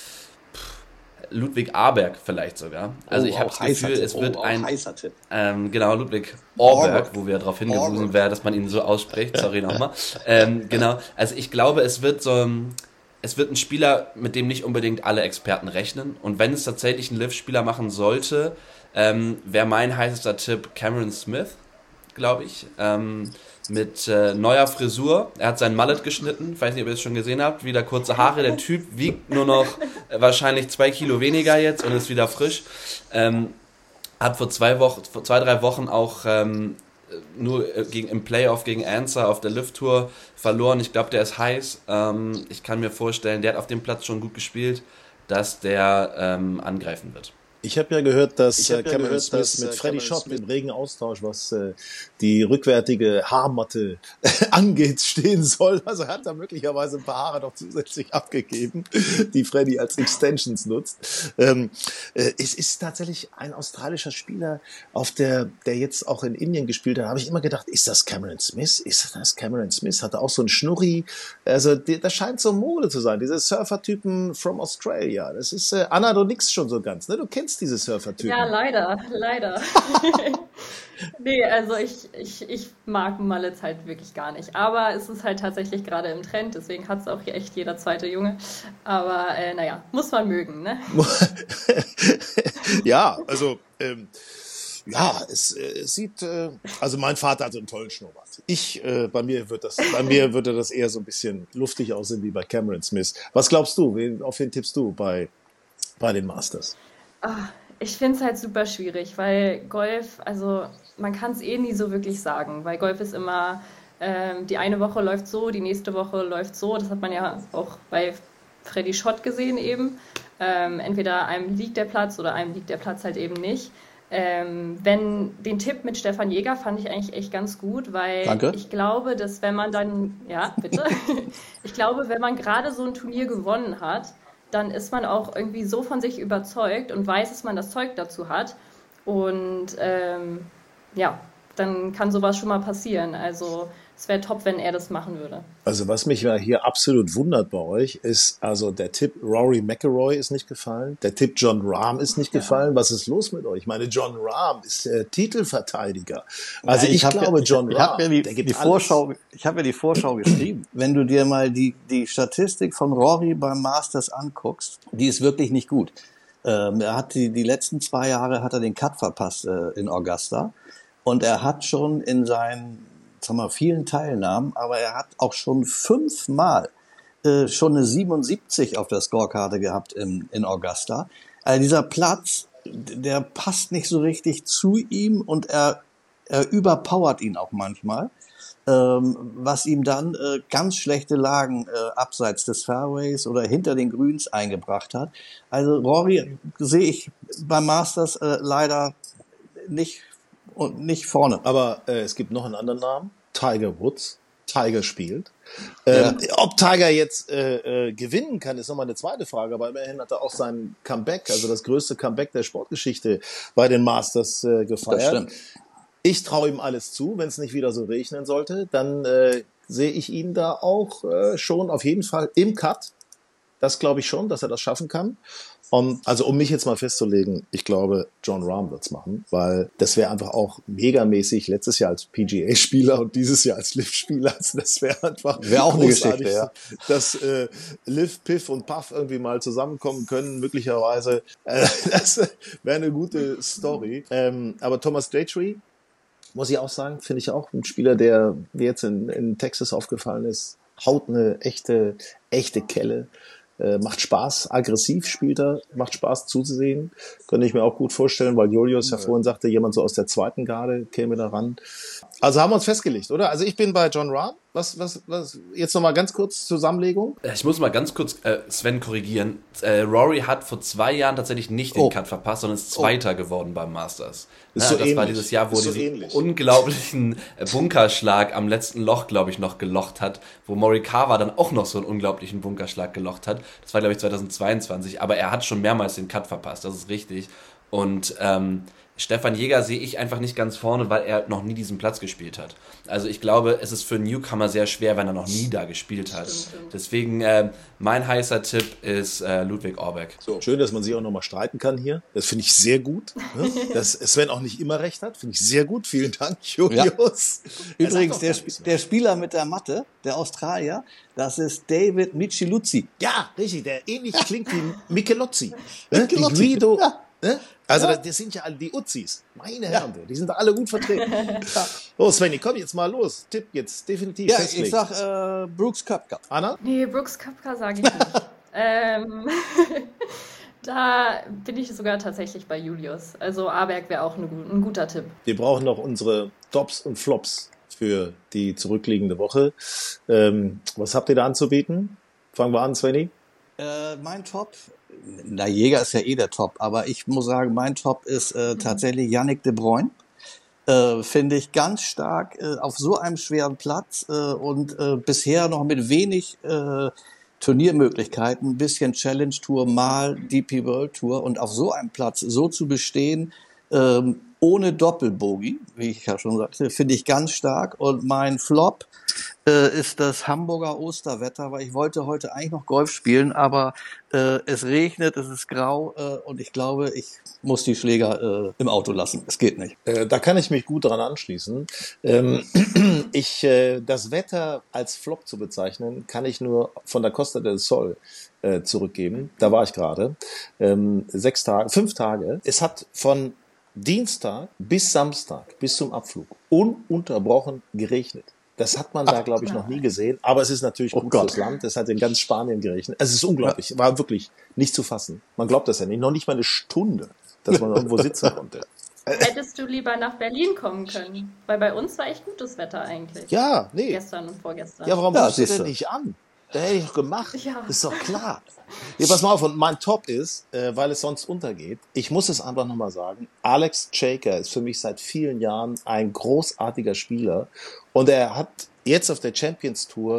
pff, Ludwig Aberg vielleicht sogar. Also oh, ich habe das Gefühl, Tipp. es wird oh, ein ähm, genau, Ludwig Aberg, wo wir darauf hingewiesen wäre, dass man ihn so ausspricht. Sorry nochmal. ähm, genau, also ich glaube, es wird so ein Es wird ein Spieler, mit dem nicht unbedingt alle Experten rechnen. Und wenn es tatsächlich ein Liv-Spieler machen sollte, ähm, wäre mein heißester Tipp Cameron Smith, glaube ich, ähm, mit äh, neuer Frisur. Er hat seinen Mullet geschnitten, ich weiß nicht, ob ihr es schon gesehen habt, wieder kurze Haare. Der Typ wiegt nur noch äh, wahrscheinlich zwei Kilo weniger jetzt und ist wieder frisch. Ähm, hat vor zwei Wochen, vor zwei, drei Wochen auch ähm, nur gegen, im Playoff gegen Answer auf der Lift-Tour verloren. Ich glaube, der ist heiß. Ähm, ich kann mir vorstellen, der hat auf dem Platz schon gut gespielt, dass der ähm, angreifen wird. Ich habe ja gehört, dass hab ja Cameron gehört, Smith dass, mit äh, Freddy Cameron Schott im regen Austausch, was äh, die rückwärtige Haarmatte angeht, stehen soll. Also er hat da möglicherweise ein paar Haare noch zusätzlich abgegeben, die Freddy als Extensions nutzt. Ähm, äh, es ist tatsächlich ein australischer Spieler, auf der, der jetzt auch in Indien gespielt hat. Da habe ich immer gedacht, ist das Cameron Smith? Ist das Cameron Smith? Hatte auch so einen Schnurri. Also die, das scheint so Mode zu sein. Diese Surfer-Typen from Australia. Das ist, äh, Anna, du nix schon so ganz, ne? Du kennst diese Surfer-Typen. Ja, leider, leider. Nee, also ich, ich, ich mag Mullets halt wirklich gar nicht. Aber es ist halt tatsächlich gerade im Trend, deswegen hat es auch echt jeder zweite Junge. Aber äh, naja, muss man mögen, ne? Ja, also ähm, ja, es, äh, es sieht, äh, also mein Vater hat einen tollen Schnurrbart. Ich, äh, bei mir wird das, bei mir würde das eher so ein bisschen luftig aussehen wie bei Cameron Smith. Was glaubst du? Wen, auf wen tippst du bei, bei den Masters? Ah, ich finde es halt super schwierig, weil Golf, also man kann es eh nie so wirklich sagen, weil Golf ist immer, ähm, die eine Woche läuft so, die nächste Woche läuft so. Das hat man ja auch bei Freddy Schott gesehen eben. Ähm, entweder einem liegt der Platz oder einem liegt der Platz halt eben nicht. Ähm, wenn den Tipp mit Stefan Jäger fand ich eigentlich echt ganz gut, weil Danke. ich glaube, dass wenn man dann, ja bitte, ich glaube, wenn man gerade so ein Turnier gewonnen hat, dann ist man auch irgendwie so von sich überzeugt und weiß, dass man das Zeug dazu hat. Und ähm, ja, dann kann sowas schon mal passieren. Also es wäre top, wenn er das machen würde. Also was mich ja hier absolut wundert bei euch, ist also der Tipp Rory McIlroy ist nicht gefallen, der Tipp Jon Rahm ist nicht ja. gefallen. Was ist los mit euch? Ich meine, Jon Rahm ist äh, Titelverteidiger. Also ja, ich, ich glaube, ja, Jon Rahm, ich habe ja die, der gibt die Vorschau, ich habe ja die Vorschau geschrieben. Wenn du dir mal die die Statistik von Rory beim Masters anguckst, die ist wirklich nicht gut. Ähm, er hat die die letzten zwei Jahre hat er den Cut verpasst äh, in Augusta und er hat schon in seinen sagen wir, vielen Teilnahmen, aber er hat auch schon fünfmal äh, schon eine siebenundsiebzig auf der Scorekarte gehabt in, in Augusta. Also dieser Platz, der passt nicht so richtig zu ihm und er, er überpowert ihn auch manchmal, ähm, was ihm dann äh, ganz schlechte Lagen äh, abseits des Fairways oder hinter den Grüns eingebracht hat. Also Rory sehe ich beim Masters äh, leider nicht und nicht vorne. Aber äh, es gibt noch einen anderen Namen. Tiger Woods. Tiger spielt. Ähm, ja. Ob Tiger jetzt äh, äh, gewinnen kann, ist nochmal eine zweite Frage. Aber immerhin hat er auch sein Comeback, also das größte Comeback der Sportgeschichte bei den Masters äh, gefeiert. Das stimmt. Ich traue ihm alles zu. Wenn es nicht wieder so regnen sollte, dann äh, sehe ich ihn da auch äh, schon auf jeden Fall im Cut. Das glaube ich schon, dass er das schaffen kann. Um, also um mich jetzt mal festzulegen, ich glaube, Jon Rahm wird's machen, weil das wäre einfach auch megamäßig letztes Jahr als P G A-Spieler und dieses Jahr als Liv-Spieler. Also das wäre einfach wäre auch eine Geschichte, ja. Dass äh, Liv, Piff und Puff irgendwie mal zusammenkommen können, möglicherweise. Äh, das wäre eine gute Story. Ähm, aber Thomas Daytree, muss ich auch sagen, finde ich auch ein Spieler, der mir jetzt in, in Texas aufgefallen ist, haut eine echte, echte Kelle. Äh, macht Spaß, aggressiv spielt er, macht Spaß zuzusehen. Könnte ich mir auch gut vorstellen, weil Julius ja, ja vorhin sagte, jemand so aus der zweiten Garde käme da ran. Also haben wir uns festgelegt, oder? Also ich bin bei Jon Rahm. Was, was, was? Jetzt nochmal ganz kurz Zusammenlegung. Ich muss mal ganz kurz äh, Sven korrigieren. Äh, Rory hat vor zwei Jahren tatsächlich nicht den oh. Cut verpasst, sondern ist Zweiter oh. geworden beim Masters. Ist ja, so das ähnlich. war dieses Jahr, wo ist er so diesen ähnlich. unglaublichen Bunkerschlag am letzten Loch, glaube ich, noch gelocht hat, wo Morikawa dann auch noch so einen unglaublichen Bunkerschlag gelocht hat. Das war, glaube ich, zweitausendzweiundzwanzig. Aber er hat schon mehrmals den Cut verpasst, das ist richtig. Und ähm, Stefan Jäger sehe ich einfach nicht ganz vorne, weil er noch nie diesen Platz gespielt hat. Also ich glaube, es ist für einen Newcomer sehr schwer, wenn er noch nie da gespielt hat. Stimmt, stimmt. Deswegen äh, mein heißer Tipp ist äh, Ludwig Orbeck. So. Schön, dass man sich auch nochmal streiten kann hier. Das finde ich sehr gut. Ne? Dass Sven auch nicht immer recht hat, finde ich sehr gut. Vielen Dank, Julius. Ja. Übrigens, der, Sp- der Spieler mit der Matte, der Australier, das ist David Micheluzzi. Ja, richtig, der ähnlich klingt wie Michelozzi. Ne? Die Guido... Ja. Ne? Also ja. das sind ja alle die Uzis. Meine Herren, ja. die sind da alle gut vertreten. Ja. Oh Svenny, komm jetzt mal los. Tipp jetzt definitiv ja, festlegen. Ich sag äh, Brooks Koepka. Anna? Nee, Brooks Koepka sage ich nicht. ähm, Da bin ich sogar tatsächlich bei Julius. Also Aberg wäre auch ein, ein guter Tipp. Wir brauchen noch unsere Tops und Flops für die zurückliegende Woche. Ähm, was habt ihr da anzubieten? Fangen wir an, Svenny. Äh, mein Top, na Jäger ist ja eh der Top, aber ich muss sagen, mein Top ist äh, tatsächlich Yannick de Bruyne. Äh, finde ich ganz stark äh, auf so einem schweren Platz äh, und äh, bisher noch mit wenig äh, Turniermöglichkeiten, ein bisschen Challenge Tour, mal D P World Tour und auf so einem Platz so zu bestehen, ähm, ohne Doppelbogey, wie ich ja schon sagte, finde ich ganz stark. Und mein Flop äh, ist das Hamburger Osterwetter, weil ich wollte heute eigentlich noch Golf spielen, aber äh, es regnet, es ist grau äh, und ich glaube, ich muss die Schläger äh, im Auto lassen. Es geht nicht. Äh, da kann ich mich gut dran anschließen. Ähm, ich, äh, das Wetter als Flop zu bezeichnen, kann ich nur von der Costa del Sol äh, zurückgeben. Da war ich gerade. Ähm, sechs Tage, fünf Tage. Es hat von Dienstag bis Samstag, bis zum Abflug, ununterbrochen geregnet. Das hat man da, glaube ich, noch nie gesehen. Aber es ist natürlich Oh gut Gott. fürs Land. Es hat in ganz Spanien geregnet. Es ist unglaublich. War wirklich nicht zu fassen. Man glaubt das ja nicht. Noch nicht mal eine Stunde, dass man irgendwo sitzen konnte. Hättest du lieber nach Berlin kommen können? Weil bei uns war echt gutes Wetter eigentlich. Ja, nee. Gestern und vorgestern. Ja, warum Ja, rufst du siehst denn du. nicht an? Da hätte ich doch gemacht. Ja. Ist doch klar. Ja, pass mal auf, und mein Top ist, äh, weil es sonst untergeht, ich muss es einfach nochmal sagen, Alex Shaker ist für mich seit vielen Jahren ein großartiger Spieler und er hat jetzt auf der Champions Tour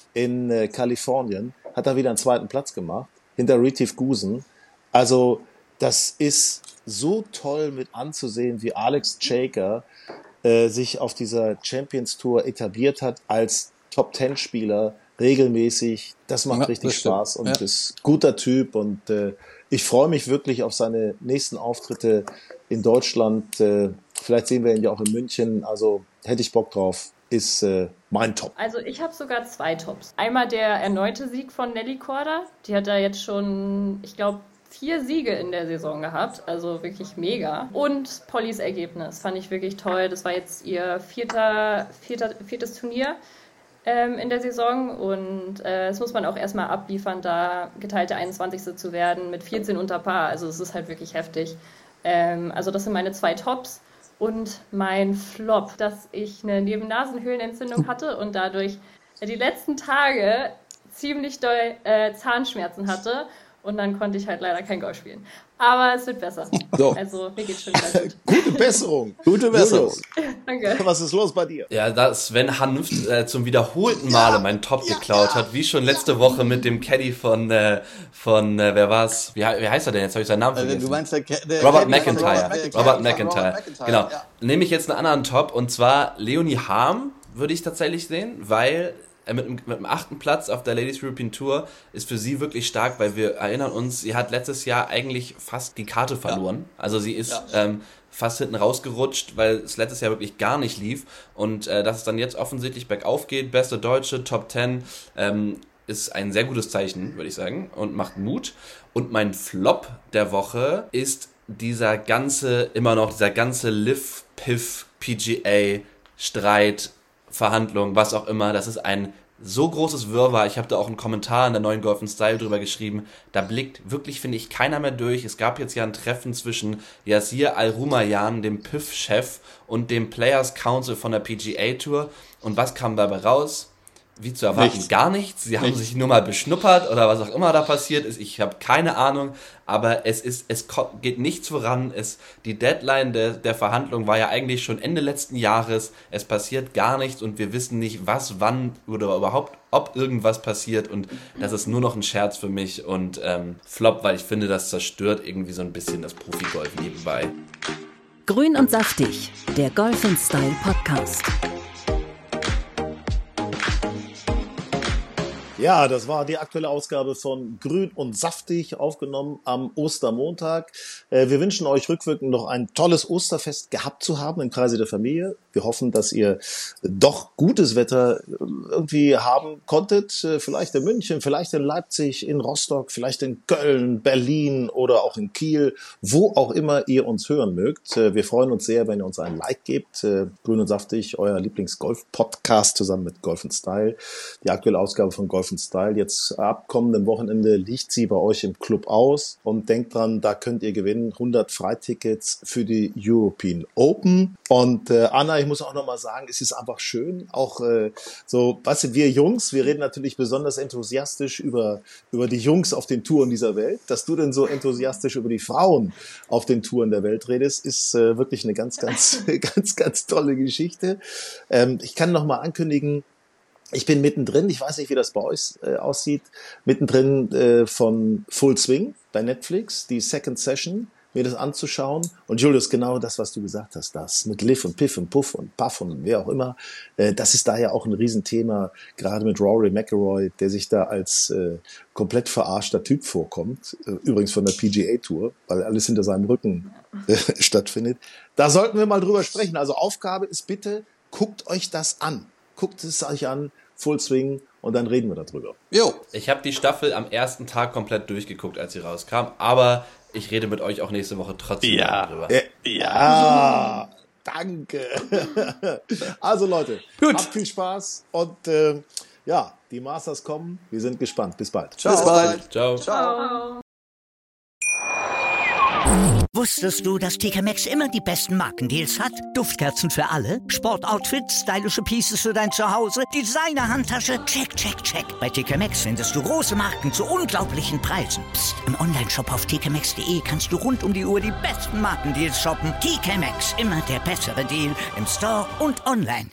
in äh, Kalifornien, hat er wieder einen zweiten Platz gemacht, hinter Retief Goosen. Also das ist so toll mit anzusehen, wie Alex Shaker äh, sich auf dieser Champions Tour etabliert hat als Top-Ten-Spieler regelmäßig. Das macht Ja, richtig das stimmt. Spaß und Ja. ist ein guter Typ und äh, ich freue mich wirklich auf seine nächsten Auftritte in Deutschland. Äh, vielleicht sehen wir ihn ja auch in München. Also hätte ich Bock drauf. Ist äh, mein Top. Also ich habe sogar zwei Tops. Einmal der erneute Sieg von Nelly Korda. Die hat da jetzt schon, ich glaube, vier Siege in der Saison gehabt. Also wirklich mega. Und Pollys Ergebnis fand ich wirklich toll. Das war jetzt ihr vierter, vierter, viertes Turnier ähm, in der Saison. Und äh, das muss man auch erstmal abliefern, da geteilte einundzwanzigste zu werden mit vierzehn unter Paar. Also es ist halt wirklich heftig. Ähm, also das sind meine zwei Tops. Und mein Flop, dass ich eine Nebennasenhöhlenentzündung hatte und dadurch die letzten Tage ziemlich doll äh, Zahnschmerzen hatte. Und dann konnte ich halt leider kein Golf spielen. Aber es wird besser. So. Also mir geht's schon wieder gut. Gute Besserung. Gute Besserung. Julius, Danke. was ist los bei dir? Ja, da Sven Hanft äh, zum wiederholten Male meinen Top geklaut hat, wie schon letzte Woche mit dem Caddy von, äh, von äh, wer war's? Wie, wie heißt er denn? Jetzt habe ich seinen Namen Äh, vergessen. Du meinst der, Ke- der Robert Caddy von McIntyre. Robert McIntyre. Robert Von McIntyre. Robert McIntyre, Genau. ja. Nehme ich jetzt einen anderen Top und zwar Leonie Harm würde ich tatsächlich sehen, weil äh, mit, dem- mit dem achten Platz auf der Ladies European Tour ist für sie wirklich stark, weil wir erinnern uns, sie hat letztes Jahr eigentlich fast die Karte verloren. Also sie ist Ja. ähm, fast hinten rausgerutscht, weil es letztes Jahr wirklich gar nicht lief und äh, dass es dann jetzt offensichtlich bergauf geht, beste Deutsche, Top Ten, ähm, ist ein sehr gutes Zeichen, würde ich sagen, und macht Mut. Und mein Flop der Woche ist dieser ganze, immer noch dieser ganze Liv, Piff, P G A, Streit, Verhandlung, was auch immer. Das ist ein so großes Wirrwarr. Ich habe da auch einen Kommentar in der neuen Golf and Style drüber geschrieben. Da blickt wirklich, finde ich, keiner mehr durch. Es gab jetzt ja ein Treffen zwischen Yasir Al-Rumayyan, dem P I F-Chef, und dem Players Council von der P G A Tour. Und was kam dabei raus? Wie zu erwarten, Nichts. gar nichts. Sie haben Nichts. sich nur mal beschnuppert oder was auch immer da passiert ist. Ich habe keine Ahnung, aber es ist, es ko- geht nichts voran. Es, die Deadline der, der Verhandlung war ja eigentlich schon Ende letzten Jahres. Es passiert gar nichts und wir wissen nicht, was, wann oder überhaupt, ob irgendwas passiert. Und das ist nur noch ein Scherz für mich und ähm, Flop, weil ich finde, das zerstört irgendwie so ein bisschen das Profigolf nebenbei. Grün und saftig, der Golf and Style Podcast. Ja, das war die aktuelle Ausgabe von Grün und Saftig, aufgenommen am Ostermontag. Äh, wir wünschen euch rückwirkend noch ein tolles Osterfest gehabt zu haben im Kreise der Familie. Wir hoffen, dass ihr doch gutes Wetter irgendwie haben konntet. Äh, vielleicht in München, vielleicht in Leipzig, in Rostock, vielleicht in Köln, Berlin oder auch in Kiel, wo auch immer ihr uns hören mögt. Äh, wir freuen uns sehr, wenn ihr uns ein Like gebt. Äh, Grün und Saftig, euer Lieblings-Golf-Podcast zusammen mit Golf and Style. Die aktuelle Ausgabe von Golf Golf Style. Jetzt ab kommendem Wochenende liegt sie bei euch im Club aus und denkt dran, da könnt ihr gewinnen hundert Freitickets für die European Open. Und äh, Anna, ich muss auch nochmal sagen, es ist einfach schön, auch äh, so, weißt du, wir Jungs, wir reden natürlich besonders enthusiastisch über, über die Jungs auf den Touren dieser Welt. Dass du denn so enthusiastisch über die Frauen auf den Touren der Welt redest, ist äh, wirklich eine ganz, ganz, ganz, ganz tolle Geschichte. Ähm, ich kann noch mal ankündigen, ich bin mittendrin, ich weiß nicht, wie das bei euch äh, aussieht, mittendrin äh, von Full Swing bei Netflix, die Second Session, mir das anzuschauen. Und Julius, genau das, was du gesagt hast, das mit Liv und Piff und Puff und Puff und wer auch immer, äh, das ist da ja auch ein Riesenthema, gerade mit Rory McIlroy, der sich da als äh, komplett verarschter Typ vorkommt, äh, übrigens von der P G A Tour, weil alles hinter seinem Rücken äh, stattfindet. Da sollten wir mal drüber sprechen. Also Aufgabe ist bitte, guckt euch das an. Guckt es euch an, Full Swing, und dann reden wir darüber. Jo. Ich habe die Staffel am ersten Tag komplett durchgeguckt, als sie rauskam, aber ich rede mit euch auch nächste Woche trotzdem Ja. darüber. Äh, ja, danke. Also Leute, Gut. habt viel Spaß und äh, ja, die Masters kommen. Wir sind gespannt. Bis bald. Ciao. Bis bald. Ciao. Ciao. Wusstest du, dass T K Maxx immer die besten Markendeals hat? Duftkerzen für alle, Sportoutfits, stylische Pieces für dein Zuhause, Designer-Handtasche, check, check, check. Bei T K Maxx findest du große Marken zu unglaublichen Preisen. Psst. Im Onlineshop auf t k maxx punkt d e kannst du rund um die Uhr die besten Markendeals shoppen. T K Maxx, immer der bessere Deal im Store und online.